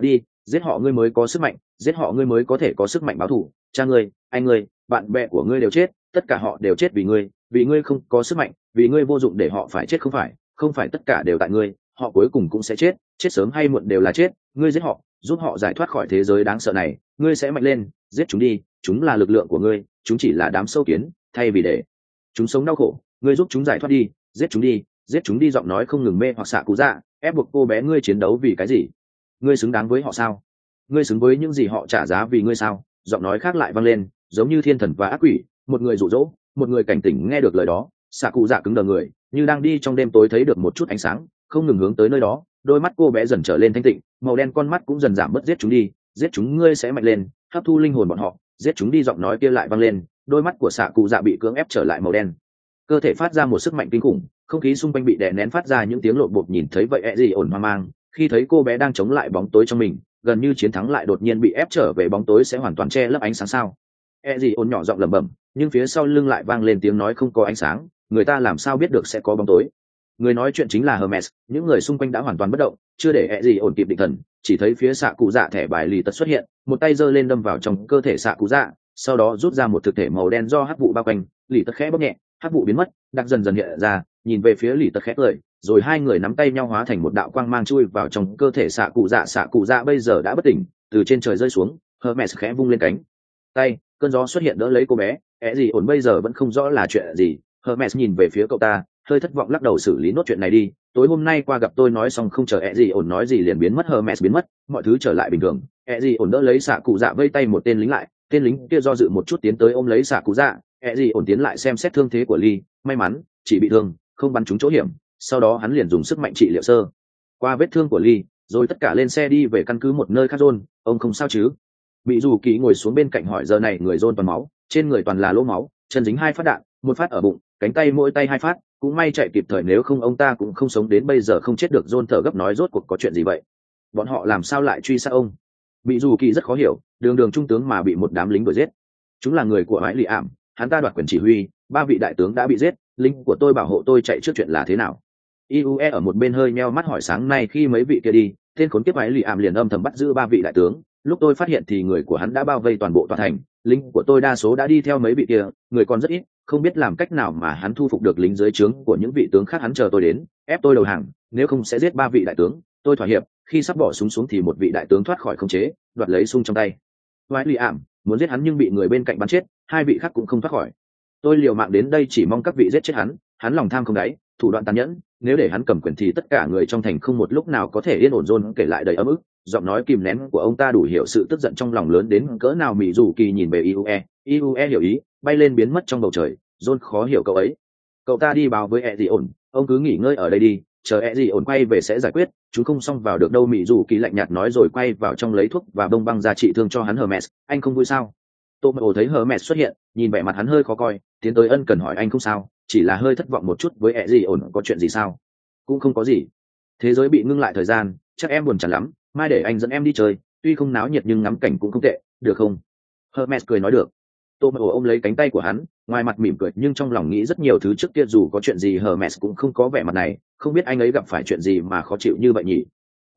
giết họ ngươi mới có sức mạnh, giết họ ngươi mới có thể có sức mạnh báo thù. Cha ngươi, anh ngươi, bạn bè của ngươi đều chết, tất cả họ đều chết vì ngươi không có sức mạnh, vì ngươi vô dụng để họ phải chết. Không phải tất cả đều tại ngươi, họ cuối cùng cũng sẽ chết, chết sớm hay muộn đều là chết. Ngươi giết họ, giúp họ giải thoát khỏi thế giới đáng sợ này, ngươi sẽ mạnh lên. Giết chúng đi, chúng là lực lượng của ngươi, chúng chỉ là đám sâu kiến, thay vì để chúng sống đau khổ, ngươi giúp chúng giải thoát đi. Giết chúng đi, giết chúng đi. Giọng nói không ngừng mê hoặc xạ cụ dạ, ép buộc cô bé ngươi chiến đấu vì cái gì? Ngươi xứng đáng với họ sao? Ngươi xứng với những gì họ trả giá vì ngươi sao? Giọng nói khác lại vang lên, giống như thiên thần và ác quỷ, một người dụ dỗ, một người cảnh tỉnh. Nghe được lời đó, xạ cụ dạ cứng đờ người, như đang đi trong đêm tối thấy được một chút ánh sáng, không ngừng hướng tới nơi đó. Đôi mắt cô bé dần trở lên thanh tịnh, màu đen con mắt cũng dần giảm bớt. Giết chúng đi, giết chúng, ngươi sẽ mạnh lên, hấp thu linh hồn bọn họ. Giết chúng đi. Giọng nói kia lại vang lên, đôi mắt của xạ cụ dạ bị cưỡng ép trở lại màu đen, cơ thể phát ra một sức mạnh kinh khủng, không khí xung quanh bị đè nén phát ra những tiếng lộn bột. Nhìn thấy vậy e gì ổn hoang mang, khi thấy cô bé đang chống lại bóng tối trong mình, gần như chiến thắng lại đột nhiên bị ép trở về. Bóng tối sẽ hoàn toàn che lấp ánh sáng sao? E gì ổn nhỏ giọng lẩm bẩm, nhưng phía sau lưng lại vang lên tiếng nói, không có ánh sáng, người ta làm sao biết được sẽ có bóng tối? Người nói chuyện chính là Hermes. Những người xung quanh đã hoàn toàn bất động, chưa để e gì ổn kịp định thần, chỉ thấy phía xạ cụ dạ thẻ bài lì tật xuất hiện, một tay giơ lên đâm vào trong cơ thể xạ cụ dạ, sau đó rút ra một thực thể màu đen do hắc vụ bao quanh. Lì tật khẽ bóp nhẹ, hắc vụ biến mất, đặc dần dần hiện ra, nhìn về phía lì tật khẽ cười, rồi hai người nắm tay nhau hóa thành một đạo quang mang chui vào trong cơ thể xạ cụ dạ. Xạ cụ dạ bây giờ đã bất tỉnh, từ trên trời rơi xuống. Hermes khẽ vung lên cánh tay, cơn gió xuất hiện đỡ lấy cô bé. É gì ổn bây giờ vẫn không rõ là chuyện gì. Hermes nhìn về phía cậu ta, hơi thất vọng lắc đầu, xử lý nốt chuyện này đi, tối hôm nay qua gặp tôi nói xong. Không chờ é gì ổn nói gì liền biến mất. Hermes biến mất, mọi thứ trở lại bình thường. É gì ổn đỡ lấy xạ cụ dạ, vây tay một tên lính lại, tên lính kia do dự một chút tiến tới ôm lấy xạ cụ dạ. É gì ổn tiến lại xem xét thương thế của Ly, may mắn chỉ bị thương, không bắn trúng chỗ hiểm. Sau đó hắn liền dùng sức mạnh trị liệu sơ qua vết thương của Ly, rồi tất cả lên xe đi về căn cứ một nơi khác. John, ông không sao chứ? Bị dù kỳ ngồi xuống bên cạnh hỏi. Giờ này người John toàn máu, trên người toàn là lỗ máu, chân dính 2 phát đạn, một phát ở bụng, cánh tay mỗi tay 2 phát, cũng may chạy kịp thời, nếu không ông ta cũng không sống đến bây giờ. Không chết được. John thở gấp nói, rốt cuộc có chuyện gì vậy? Bọn họ làm sao lại truy sát ông? Bị dù kỳ rất khó hiểu, đường trung tướng mà bị một đám lính đuổi giết. Chúng là người của Ái Lì Ảm, hắn ta đoạt quyền chỉ huy, 3 vị đại tướng đã bị giết, lính của tôi bảo hộ tôi chạy trước, chuyện là thế nào? Iue ở một bên hơi meo mắt hỏi. Sáng nay khi mấy vị kia đi, tên khốn kiếp Ái Lì Ảm liền âm thầm bắt giữ 3 vị đại tướng, lúc tôi phát hiện thì người của hắn đã bao vây toàn bộ tòa thành, lính của tôi đa số đã đi theo mấy vị kia, người còn rất ít, không biết làm cách nào mà hắn thu phục được lính dưới trướng của những vị tướng khác. Hắn chờ tôi đến, ép tôi đầu hàng, nếu không sẽ giết 3 vị đại tướng. Tôi thỏa hiệp, khi sắp bỏ súng xuống thì một vị đại tướng thoát khỏi khống chế, đoạt lấy súng trong tay. Ái Lì Ảm muốn giết hắn nhưng bị người bên cạnh bắn chết, 2 vị khác cũng không thoát khỏi. Tôi liều mạng đến đây chỉ mong các vị giết chết hắn. Hắn lòng tham không đáy, thủ đoạn tàn nhẫn, nếu để hắn cầm quyền thì tất cả người trong thành không một lúc nào có thể yên ổn. John kể lại đầy ấm ức, giọng nói kìm nén của ông ta đủ hiểu sự tức giận trong lòng lớn đến cỡ nào. Mỹ dù kỳ nhìn về Iue hiểu ý, bay lên biến mất trong bầu trời. John khó hiểu cậu ấy. Cậu ta đi báo với e gì ổn, ông cứ nghỉ ngơi ở đây đi, chờ e gì ổn quay về sẽ giải quyết, chúng không xông vào được đâu. Mỹ dù kỳ lạnh nhạt nói rồi quay vào trong lấy thuốc và bông băng ra trị thương cho hắn. Hermes, anh không vui sao? Tomo thấy Hermes xuất hiện, nhìn vẻ mặt hắn hơi khó coi, tiến tới ân cần hỏi, anh không sao, chỉ là hơi thất vọng một chút với e gì ổn. Có chuyện gì sao? Cũng không có gì, thế giới bị ngưng lại thời gian, chắc em buồn chán lắm, mai để anh dẫn em đi chơi, tuy không náo nhiệt nhưng ngắm cảnh cũng không tệ, được không? Hermes cười nói được. Tomo ôm lấy cánh tay của hắn, ngoài mặt mỉm cười nhưng trong lòng nghĩ rất nhiều thứ. Trước kia dù có chuyện gì Hermes cũng không có vẻ mặt này, không biết anh ấy gặp phải chuyện gì mà khó chịu như vậy nhỉ?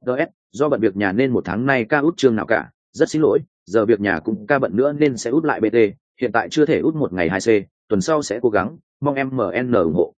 Do bận việc nhà nên 1 tháng nay ca út chương nào cả, rất xin lỗi, giờ việc nhà cũng ca bận nữa nên sẽ út lại BT, hiện tại chưa thể út 1 ngày 2C, tuần sau sẽ cố gắng, mong em MN ủng hộ.